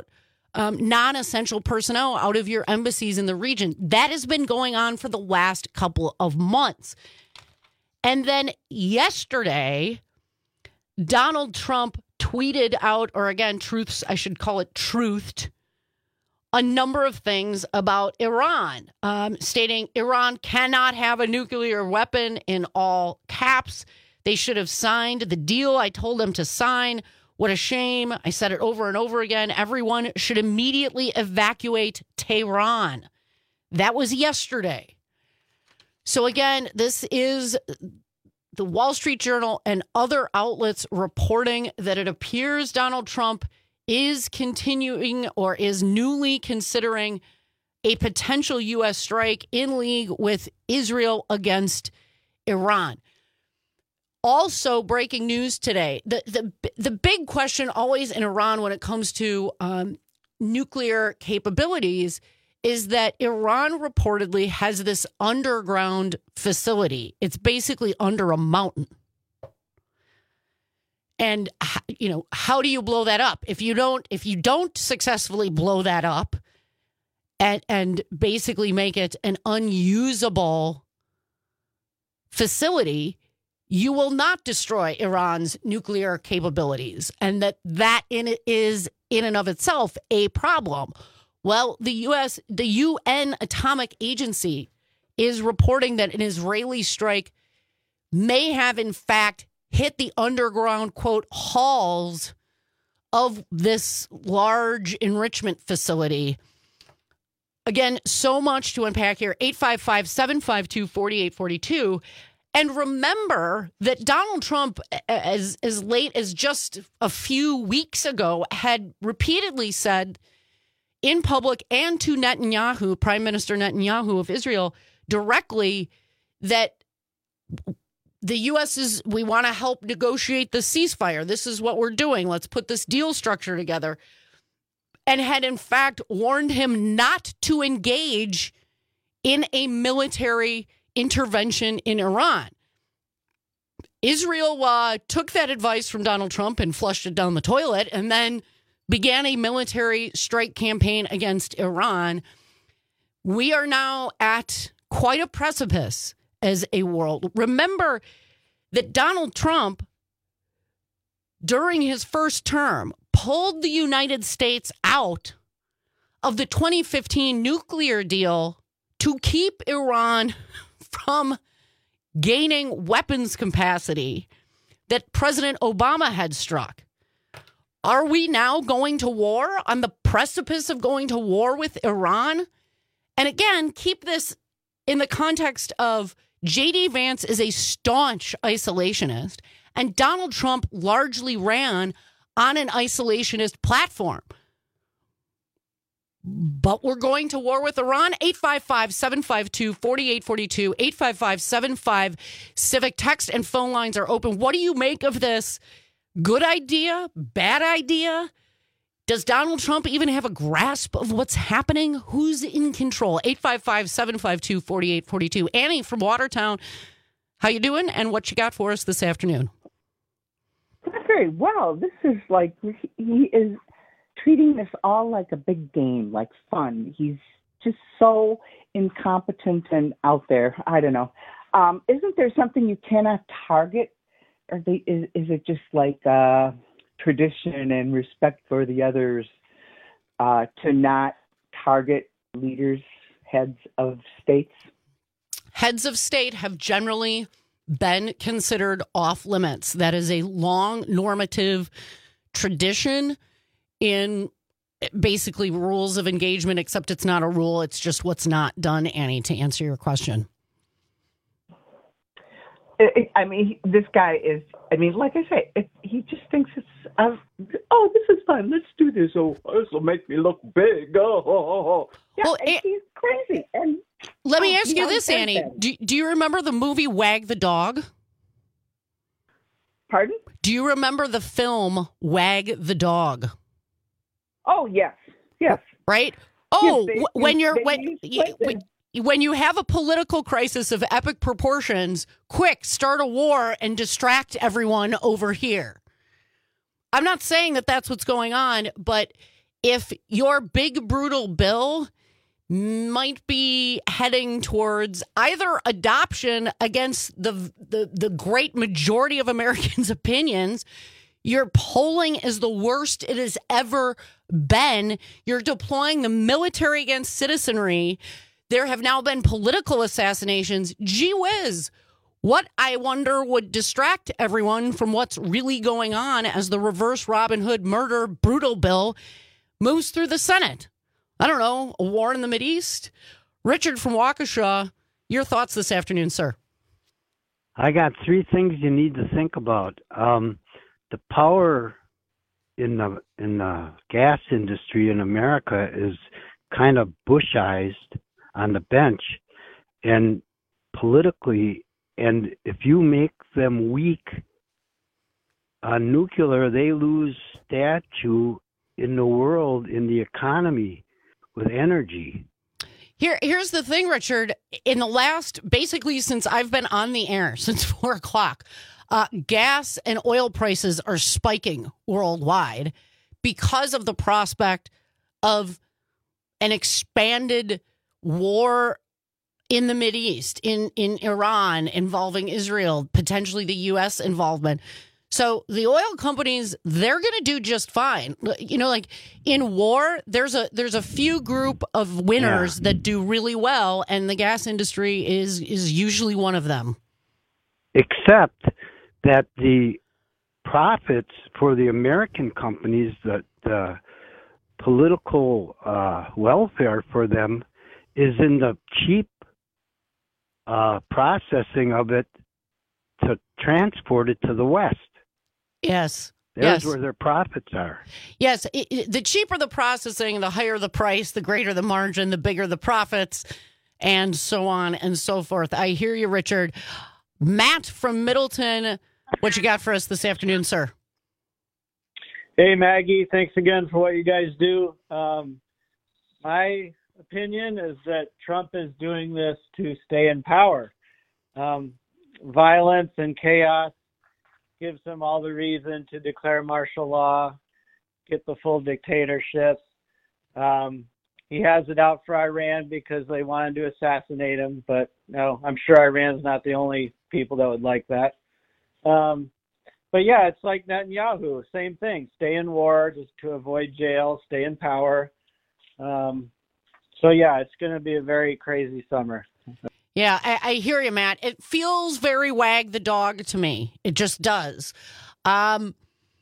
Speaker 17: um, non-essential personnel out of your embassies in the region. That has been going on for the last couple of months. And then yesterday, Donald Trump tweeted out, or again, truths, I should call it truthed, a number of things about Iran, um, stating Iran cannot have a nuclear weapon in all caps. They should have signed the deal I told them to sign. What a shame. I said it over and over again. Everyone should immediately evacuate Tehran. That was yesterday. So again, this is the Wall Street Journal and other outlets reporting that it appears Donald Trump is continuing or is newly considering a potential U S strike in league with Israel against Iran. Also, breaking news today, the, the, the big question always in Iran when it comes to um, nuclear capabilities is that Iran reportedly has this underground facility. It's basically under a mountain. And, you know, how do you blow that up? If you don't, if you don't successfully blow that up and, and basically make it an unusable facility, you will not destroy Iran's nuclear capabilities. And that that in it is in and of itself a problem. Well, the U S, the U N Atomic Agency is reporting that an Israeli strike may have, in fact, hit the underground, quote, halls of this large enrichment facility. Again, so much to unpack here. eight five five, seven five two, four eight four two. And remember that Donald Trump, as, as late as just a few weeks ago, had repeatedly said in public and to Netanyahu, Prime Minister Netanyahu of Israel, directly that the U S is, we want to help negotiate the ceasefire. This is what we're doing. Let's put this deal structure together. And had, in fact, warned him not to engage in a military intervention in Iran. Israel uh, took that advice from Donald Trump and flushed it down the toilet and then began a military strike campaign against Iran. We are now at quite a precipice as a world. Remember that Donald Trump, during his first term, pulled the United States out of the twenty fifteen nuclear deal to keep Iran from gaining weapons capacity that President Obama had struck. Are we now going to war, on the precipice of going to war with Iran? And again, keep this in the context of J D Vance is a staunch isolationist, and Donald Trump largely ran on an isolationist platform. But we're going to war with Iran. eight five five, seven five two, four eight four two, eight five five, seven five Civic. Text and phone lines are open. What do you make of this? Good idea? Bad idea? Does Donald Trump even have a grasp of what's happening? Who's in control? eight five five, seven five two, four eight four two. Annie from Watertown, how you doing? And what you got for us this afternoon?
Speaker 6: Very well. This is like, he is treating this all like a big game, like fun. He's just so incompetent and out there. I don't know. Um, isn't there something you cannot target? Or they, is, is it just like uh, tradition and respect for the others uh, to not target leaders, heads of states?
Speaker 17: Heads of state have generally been considered off limits. That is a long normative tradition in basically rules of engagement, except it's not a rule. It's just what's not done, Annie, to answer your question.
Speaker 6: I mean, this guy is, I mean, like I say, it, he just thinks it's, uh, oh, this is fun. Let's do this. Oh, this will make me look big. Oh, oh, oh. Yeah,
Speaker 17: well,
Speaker 6: and
Speaker 17: it,
Speaker 6: he's crazy. And
Speaker 17: let me
Speaker 6: oh,
Speaker 17: ask you this, Annie. Do, do you remember the movie Wag the Dog?
Speaker 6: Pardon?
Speaker 17: Do you remember the film Wag the Dog?
Speaker 6: Oh, yes. Yes.
Speaker 17: Right? Oh,
Speaker 6: yes, they,
Speaker 17: when you're,
Speaker 6: they
Speaker 17: when, when, when you have a political crisis of epic proportions, quick, start a war and distract everyone over here. I'm not saying that that's what's going on, but if your big, brutal bill might be heading towards either adoption against the, the, the great majority of Americans' opinions. Your polling is the worst it has ever been. You're deploying the military against citizenry. There have now been political assassinations. Gee whiz. What, I wonder, would distract everyone from what's really going on as the reverse Robin Hood murder brutal bill moves through the Senate? I don't know, a war in the Mideast? Richard from Waukesha, your thoughts this afternoon, sir.
Speaker 8: I got three things you need to think about. Um, the power in the in the gas industry in America is kind of Bushized on the bench and politically, and if you make them weak on nuclear, they lose stature in the world, in the economy, with energy.
Speaker 17: Here, here's the thing, Richard. In the last, basically since I've been on the air, since four o'clock, uh, gas and oil prices are spiking worldwide because of the prospect of an expanded war in the Mideast, in, in Iran, involving Israel, potentially the U S involvement. So the oil companies, they're going to do just fine. You know, like in war, there's a there's a few group of winners yeah. that do really well, and the gas industry is is usually one of them.
Speaker 8: Except that the profits for the American companies, the, the political uh, welfare for them is in the cheap uh, processing of it to transport it to the West.
Speaker 17: Yes.
Speaker 8: There's
Speaker 17: yes.
Speaker 8: where their profits are.
Speaker 17: Yes. It, it, the cheaper the processing, the higher the price, the greater the margin, the bigger the profits, and so on and so forth. I hear you, Richard. Matt from Middleton, what you got for us this afternoon, sir?
Speaker 9: Hey, Maggie. Thanks again for what you guys do. Um, my opinion is that Trump is doing this to stay in power. Um, violence and chaos gives him all the reason to declare martial law, get the full dictatorship. Um, he has it out for Iran because they wanted to assassinate him, but no, I'm sure Iran's not the only people that would like that. Um, but yeah, it's like Netanyahu, same thing. Stay in war just to avoid jail, stay in power. Um, so yeah, it's going to be a very crazy summer.
Speaker 17: Yeah, I, I hear you, Matt. It feels very wag the dog to me. It just does. Um,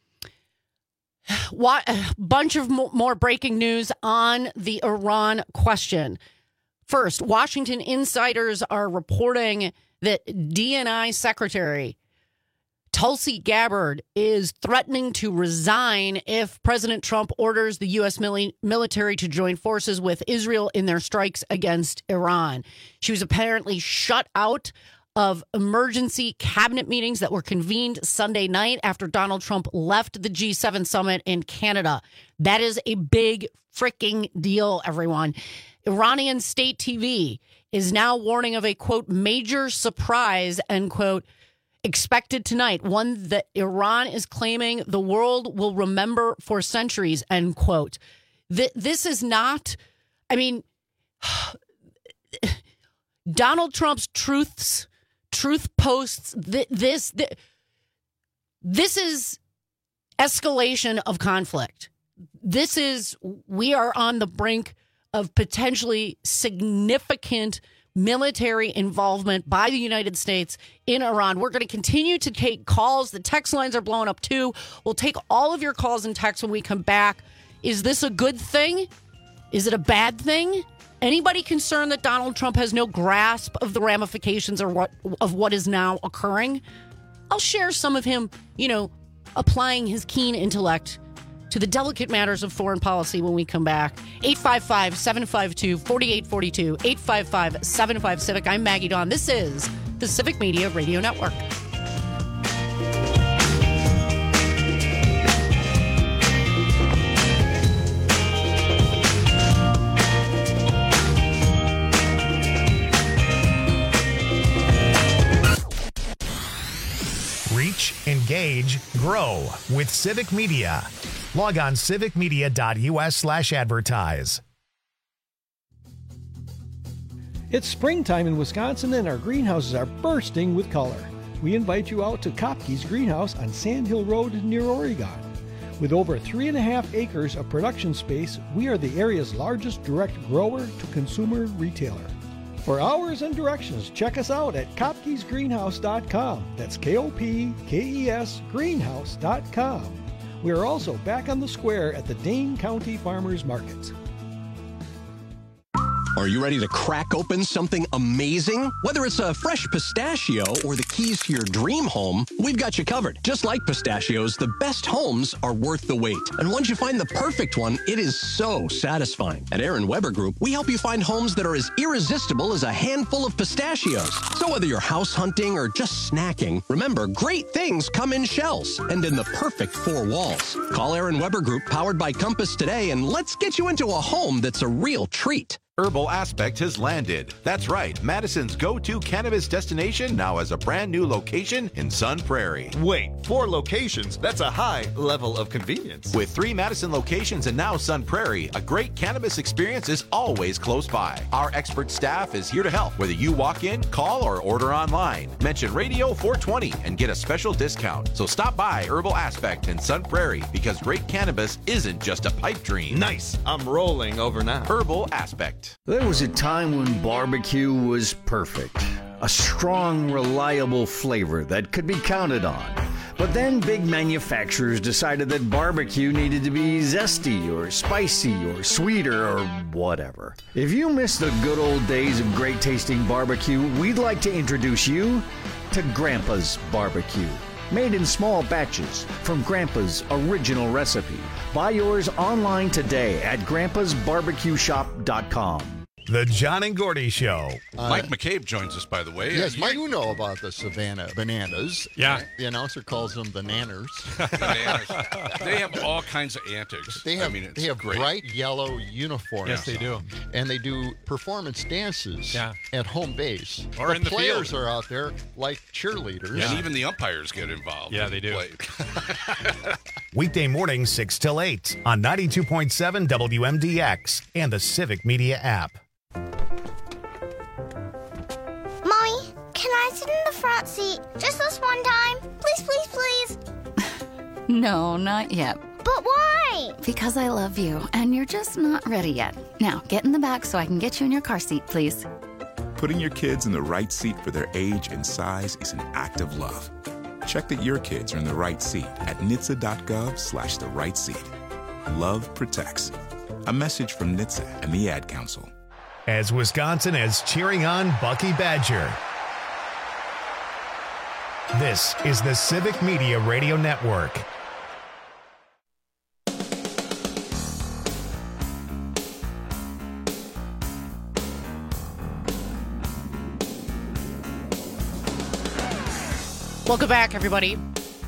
Speaker 17: what a bunch of mo- more breaking news on the Iran question. First, Washington insiders are reporting that D N I Secretary Tulsi Gabbard is threatening to resign if President Trump orders the U S mili- military to join forces with Israel in their strikes against Iran. She was apparently shut out of emergency cabinet meetings that were convened Sunday night after Donald Trump left the G seven summit in Canada. That is a big freaking deal, everyone. Iranian state T V is now warning of a, quote, major surprise, end quote, expected tonight, one that Iran is claiming the world will remember for centuries, end quote. Th- this is not, I mean, Donald Trump's truths, truth posts, th- this, th- this is escalation of conflict. This is, we are on the brink of potentially significant military involvement by the United States in Iran. We're going to continue to take calls. The text lines are blowing up too. We'll take all of your calls and texts when we come back. Is this a good thing? Is it a bad thing? Anybody concerned that Donald Trump has no grasp of the ramifications or what of what is now occurring? I'll share some of him, you know, applying his keen intellect to the delicate matters of foreign policy when we come back. eight five five, seven five two, four eight four two, eight five five, seven five Civic. I'm Maggie Dawn. This is the Civic Media Radio Network.
Speaker 1: Reach, engage, grow with Civic Media. Log on civicmedia.us slash advertise.
Speaker 11: It's springtime in Wisconsin and our greenhouses are bursting with color. We invite you out to Kopke's Greenhouse on Sand Hill Road near Oregon. With over three and a half acres of production space, we are the area's largest direct grower to consumer retailer. For hours and directions, check us out at kopkes greenhouse dot com. That's K O P K E S greenhouse dot com. We are also back on the square at the Dane County Farmers Market.
Speaker 14: Are you ready to crack open something amazing? Whether it's a fresh pistachio or the keys to your dream home, we've got you covered. Just like pistachios, the best homes are worth the wait. And once you find the perfect one, it is so satisfying. At Aaron Weber Group, we help you find homes that are as irresistible as a handful of pistachios. So whether you're house hunting or just snacking, remember, great things come in shells and in the perfect four walls. Call Aaron Weber Group, powered by Compass, today, and let's get you into a home that's a real treat.
Speaker 15: Herbal Aspect has landed. That's right, Madison's go-to cannabis destination now has a brand new location in Sun Prairie.
Speaker 16: Wait, four locations? That's a high level of convenience.
Speaker 15: With three Madison locations and now Sun Prairie, a great cannabis experience is always close by. Our expert staff is here to help, whether you walk in, call, or order online. Mention Radio four twenty and get a special discount. So stop by Herbal Aspect in Sun Prairie, because great cannabis isn't just a pipe dream.
Speaker 16: Nice. I'm rolling over now.
Speaker 15: Herbal Aspect.
Speaker 25: There was a time when barbecue was perfect. A strong, reliable flavor that could be counted on. But then big manufacturers decided that barbecue needed to be zesty or spicy or sweeter or whatever. If you miss the good old days of great tasting barbecue, we'd like to introduce you to Grandpa's Barbecue. Made in small batches from Grandpa's original recipe. Buy yours online today at grandpas barbecue shop dot com.
Speaker 1: The John and Gordy Show.
Speaker 26: Uh, Mike McCabe joins us, by the way.
Speaker 2: Yes, Mike, you know about the Savannah bananas.
Speaker 26: Yeah.
Speaker 2: The announcer calls them bananers.
Speaker 26: Bananas. They have all kinds of antics.
Speaker 2: They have,
Speaker 26: I mean, it's
Speaker 2: they have
Speaker 26: great.
Speaker 2: bright yellow uniforms.
Speaker 26: Yes, they do.
Speaker 2: And they do performance dances
Speaker 26: Yeah.
Speaker 2: at home base.
Speaker 26: Or in the
Speaker 2: players
Speaker 26: field.
Speaker 2: are out there like cheerleaders.
Speaker 26: And even the umpires get involved.
Speaker 22: Yeah, they do.
Speaker 1: Weekday mornings six till eight on ninety-two point seven W M D X and the Civic Media app.
Speaker 27: Mommy, can I sit in the front seat just this one time? Please, please, please.
Speaker 28: No, not yet.
Speaker 27: But why?
Speaker 28: Because I love you, and you're just not ready yet. Now, get in the back so I can get you in your car seat, please.
Speaker 29: Putting your kids in the right seat for their age and size is an act of love. Check that your kids are in the right seat at N H T S A dot gov slash the right seat. Love protects. A message from N H T S A and the Ad Council.
Speaker 1: As Wisconsin is cheering on Bucky Badger. This is the Civic Media Radio Network.
Speaker 17: Welcome back, everybody.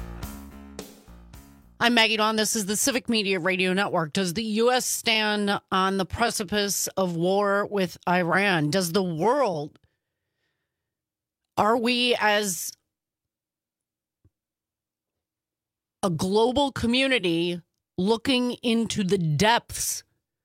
Speaker 17: I'm Maggie Dawn. This is the Civic Media Radio Network. Does the U S stand on the precipice of war with Iran? Does the world, are we as a global community looking into the depths,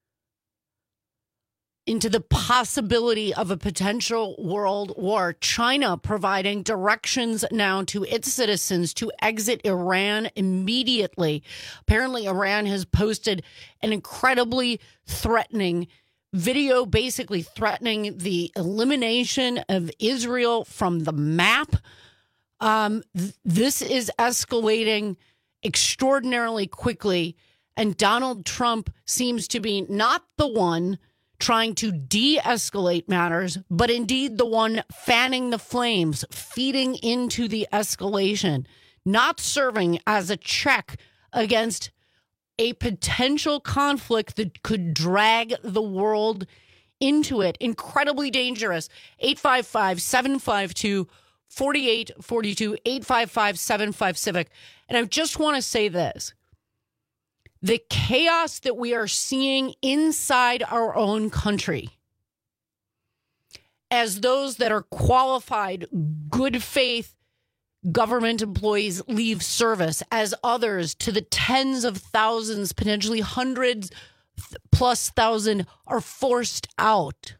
Speaker 17: into the possibility of a potential world war? China providing directions now to its citizens to exit Iran immediately. Apparently, Iran has posted an incredibly threatening video, basically threatening the elimination of Israel from the map. Um, th- this is escalating extraordinarily quickly, and Donald Trump seems to be not the one trying to de-escalate matters, but indeed the one fanning the flames, feeding into the escalation, not serving as a check against a potential conflict that could drag the world into it. Incredibly dangerous. eight five five, seven five two, four eight four two, eight five five, seven five Civic. And I just want to say this. The chaos that we are seeing inside our own country, as those that are qualified, good faith government employees leave service, as others, to the tens of thousands, potentially hundreds plus thousand, are forced out.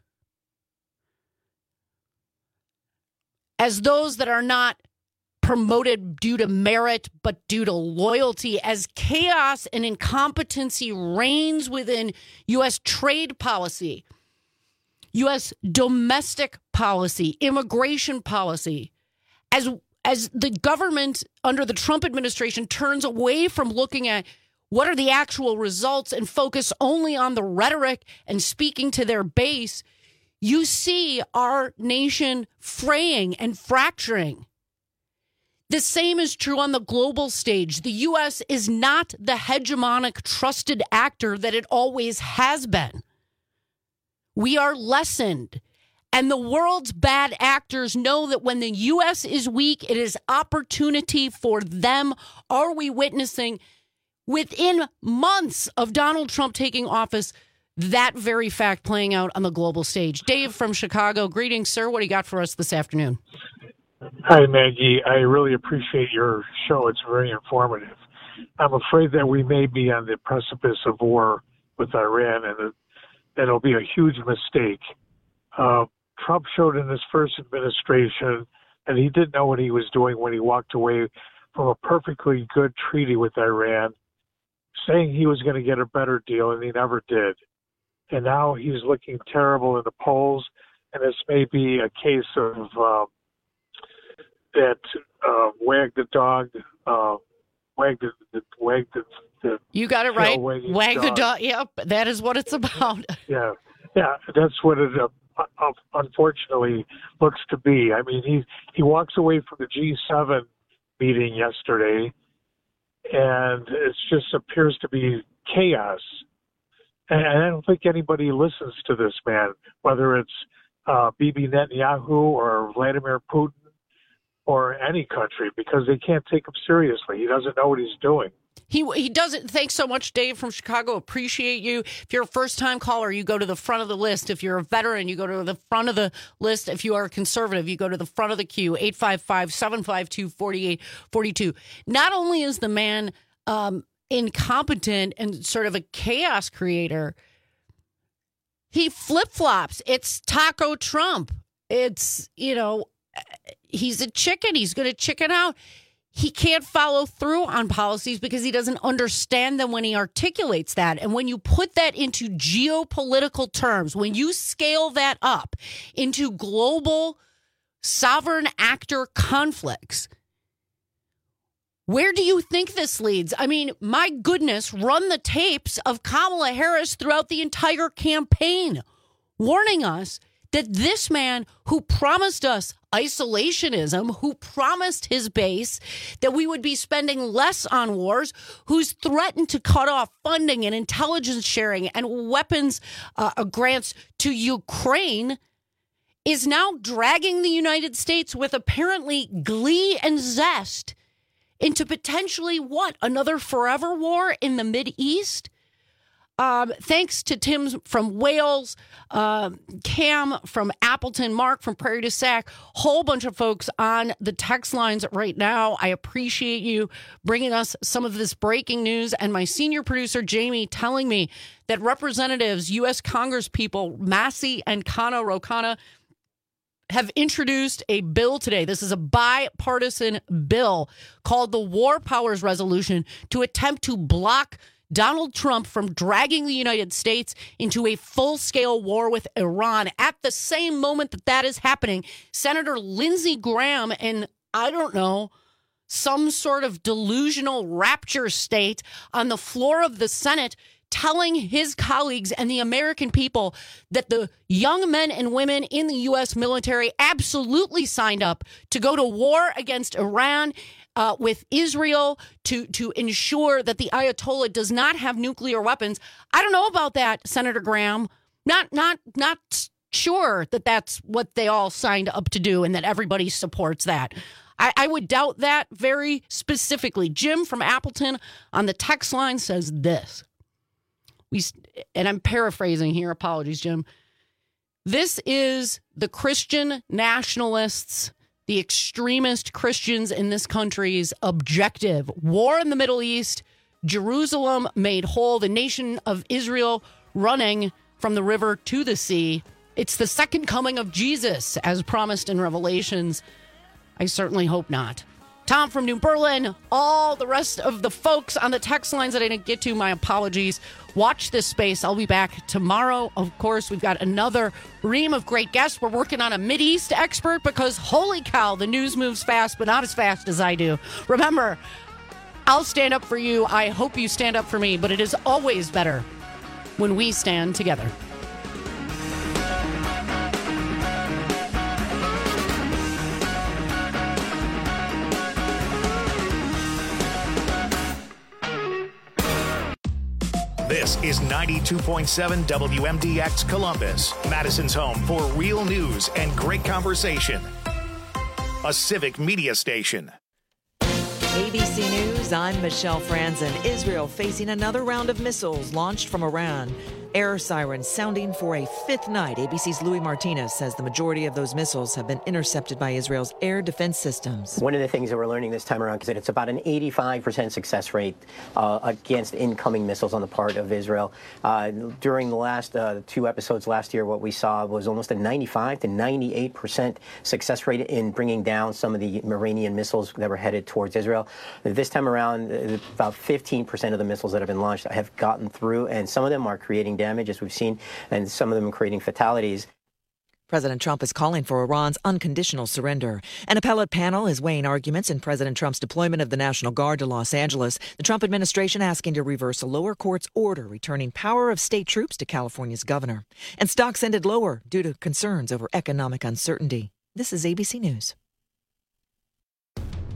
Speaker 17: As those that are not promoted due to merit, but due to loyalty, as chaos and incompetency reigns within U S trade policy, U S domestic policy, immigration policy, as as the government under the Trump administration turns away from looking at what are the actual results and focus only on the rhetoric and speaking to their base, you see our nation fraying and fracturing. The same is true on the global stage. The U S is not the hegemonic, trusted actor that it always has been. We are lessened. And the world's bad actors know that when the U S is weak, it is opportunity for them. Are we witnessing, within months of Donald Trump taking office, that very fact playing out on the global stage? Dave from Chicago, greetings, sir. What do you got for us this afternoon?
Speaker 3: Hi, Maggie. I really appreciate your show. It's very informative. I'm afraid that we may be on the precipice of war with Iran, and that it'll be a huge mistake. Uh, Trump showed in his first administration that he didn't know what he was doing when he walked away from a perfectly good treaty with Iran, saying he was going to get a better deal, and he never did. And now he's looking terrible in the polls, and this may be a case of uh, that uh, wag the dog, uh, wag the, the wag the, the
Speaker 17: you got it right. Wag dog. the dog. Yep, that is what it's about.
Speaker 3: Yeah, yeah, that's what it uh, uh, unfortunately looks to be. I mean, he he walks away from the G seven meeting yesterday, and it just appears to be chaos. And I don't think anybody listens to this man, whether it's uh, Bibi Netanyahu or Vladimir Putin or any country, because they can't take him seriously. He doesn't know what he's doing.
Speaker 17: He he doesn't. Thanks so much, Dave from Chicago. Appreciate you. If you're a first-time caller, you go to the front of the list. If you're a veteran, you go to the front of the list. If you are a conservative, you go to the front of the queue, eight five five, seven five two, four eight four two. Not only is the man um, incompetent and sort of a chaos creator, he flip-flops. It's Taco Trump. It's, you know, he's a chicken. He's going to chicken out. He can't follow through on policies because he doesn't understand them when he articulates that. And when you put that into geopolitical terms, when you scale that up into global sovereign actor conflicts, where do you think this leads? I mean, my goodness, run the tapes of Kamala Harris throughout the entire campaign, warning us that this man who promised us isolationism, who promised his base that we would be spending less on wars, who's threatened to cut off funding and intelligence sharing and weapons uh, grants to Ukraine, is now dragging the United States with apparently glee and zest into potentially what? Another forever war in the Mideast? Um, thanks to Tim from Wales, uh, Cam from Appleton, Mark from Prairie du Sac, whole bunch of folks on the text lines right now. I appreciate you bringing us some of this breaking news, and my senior producer, Jamie, telling me that Representatives, U S Congresspeople, Massey and Kano Rokana, have introduced a bill today. This is a bipartisan bill called the War Powers Resolution to attempt to block Donald Trump from dragging the United States into a full-scale war with Iran. At the same moment that that is happening, Senator Lindsey Graham, in, I don't know, some sort of delusional rapture state on the floor of the Senate, telling his colleagues and the American people that the young men and women in the U S military absolutely signed up to go to war against Iran Uh, with Israel to to ensure that the Ayatollah does not have nuclear weapons. I don't know about that, Senator Graham. Not not not sure that that's what they all signed up to do and that everybody supports that. I, I would doubt that very specifically. Jim from Appleton on the text line says this. We and I'm paraphrasing here. Apologies, Jim. This is the Christian nationalists the extremist Christians in this country's objective. War in the Middle East, Jerusalem made whole, the nation of Israel running from the river to the sea. It's the second coming of Jesus, as promised in Revelations. I certainly hope not. Tom from New Berlin, all the rest of the folks on the text lines that I didn't get to, my apologies. Watch this space. I'll be back tomorrow. Of course, we've got another ream of great guests. We're working on a Mideast expert because, holy cow, the news moves fast, but not as fast as I do. Remember, I'll stand up for you. I hope you stand up for me, but it is always better when we stand together.
Speaker 1: This is ninety-two point seven W M D X Columbus, Madison's home for real news and great conversation. A civic media station.
Speaker 4: A B C News, I'm Michelle Franzen. Israel facing another round of missiles launched from Iran. Air sirens sounding for a fifth night. A B C's Louis Martinez says the majority of those missiles have been intercepted by Israel's air defense systems.
Speaker 10: One of the things that we're learning this time around is that it's about an eighty-five percent success rate uh, against incoming missiles on the part of Israel. Uh, during the last uh, two episodes last year, what we saw was almost a ninety-five to ninety-eight percent success rate in bringing down some of the Iranian missiles that were headed towards Israel. This time around, about fifteen percent of the missiles that have been launched have gotten through, and some of them are creating damage, as we've seen, and some of them creating fatalities.
Speaker 4: President Trump is calling for Iran's unconditional surrender. An appellate panel is weighing arguments in President Trump's deployment of the National Guard to Los Angeles. The Trump administration asking to reverse a lower court's order returning power of state troops to California's governor. And stocks ended lower due to concerns over economic uncertainty. This is A B C News.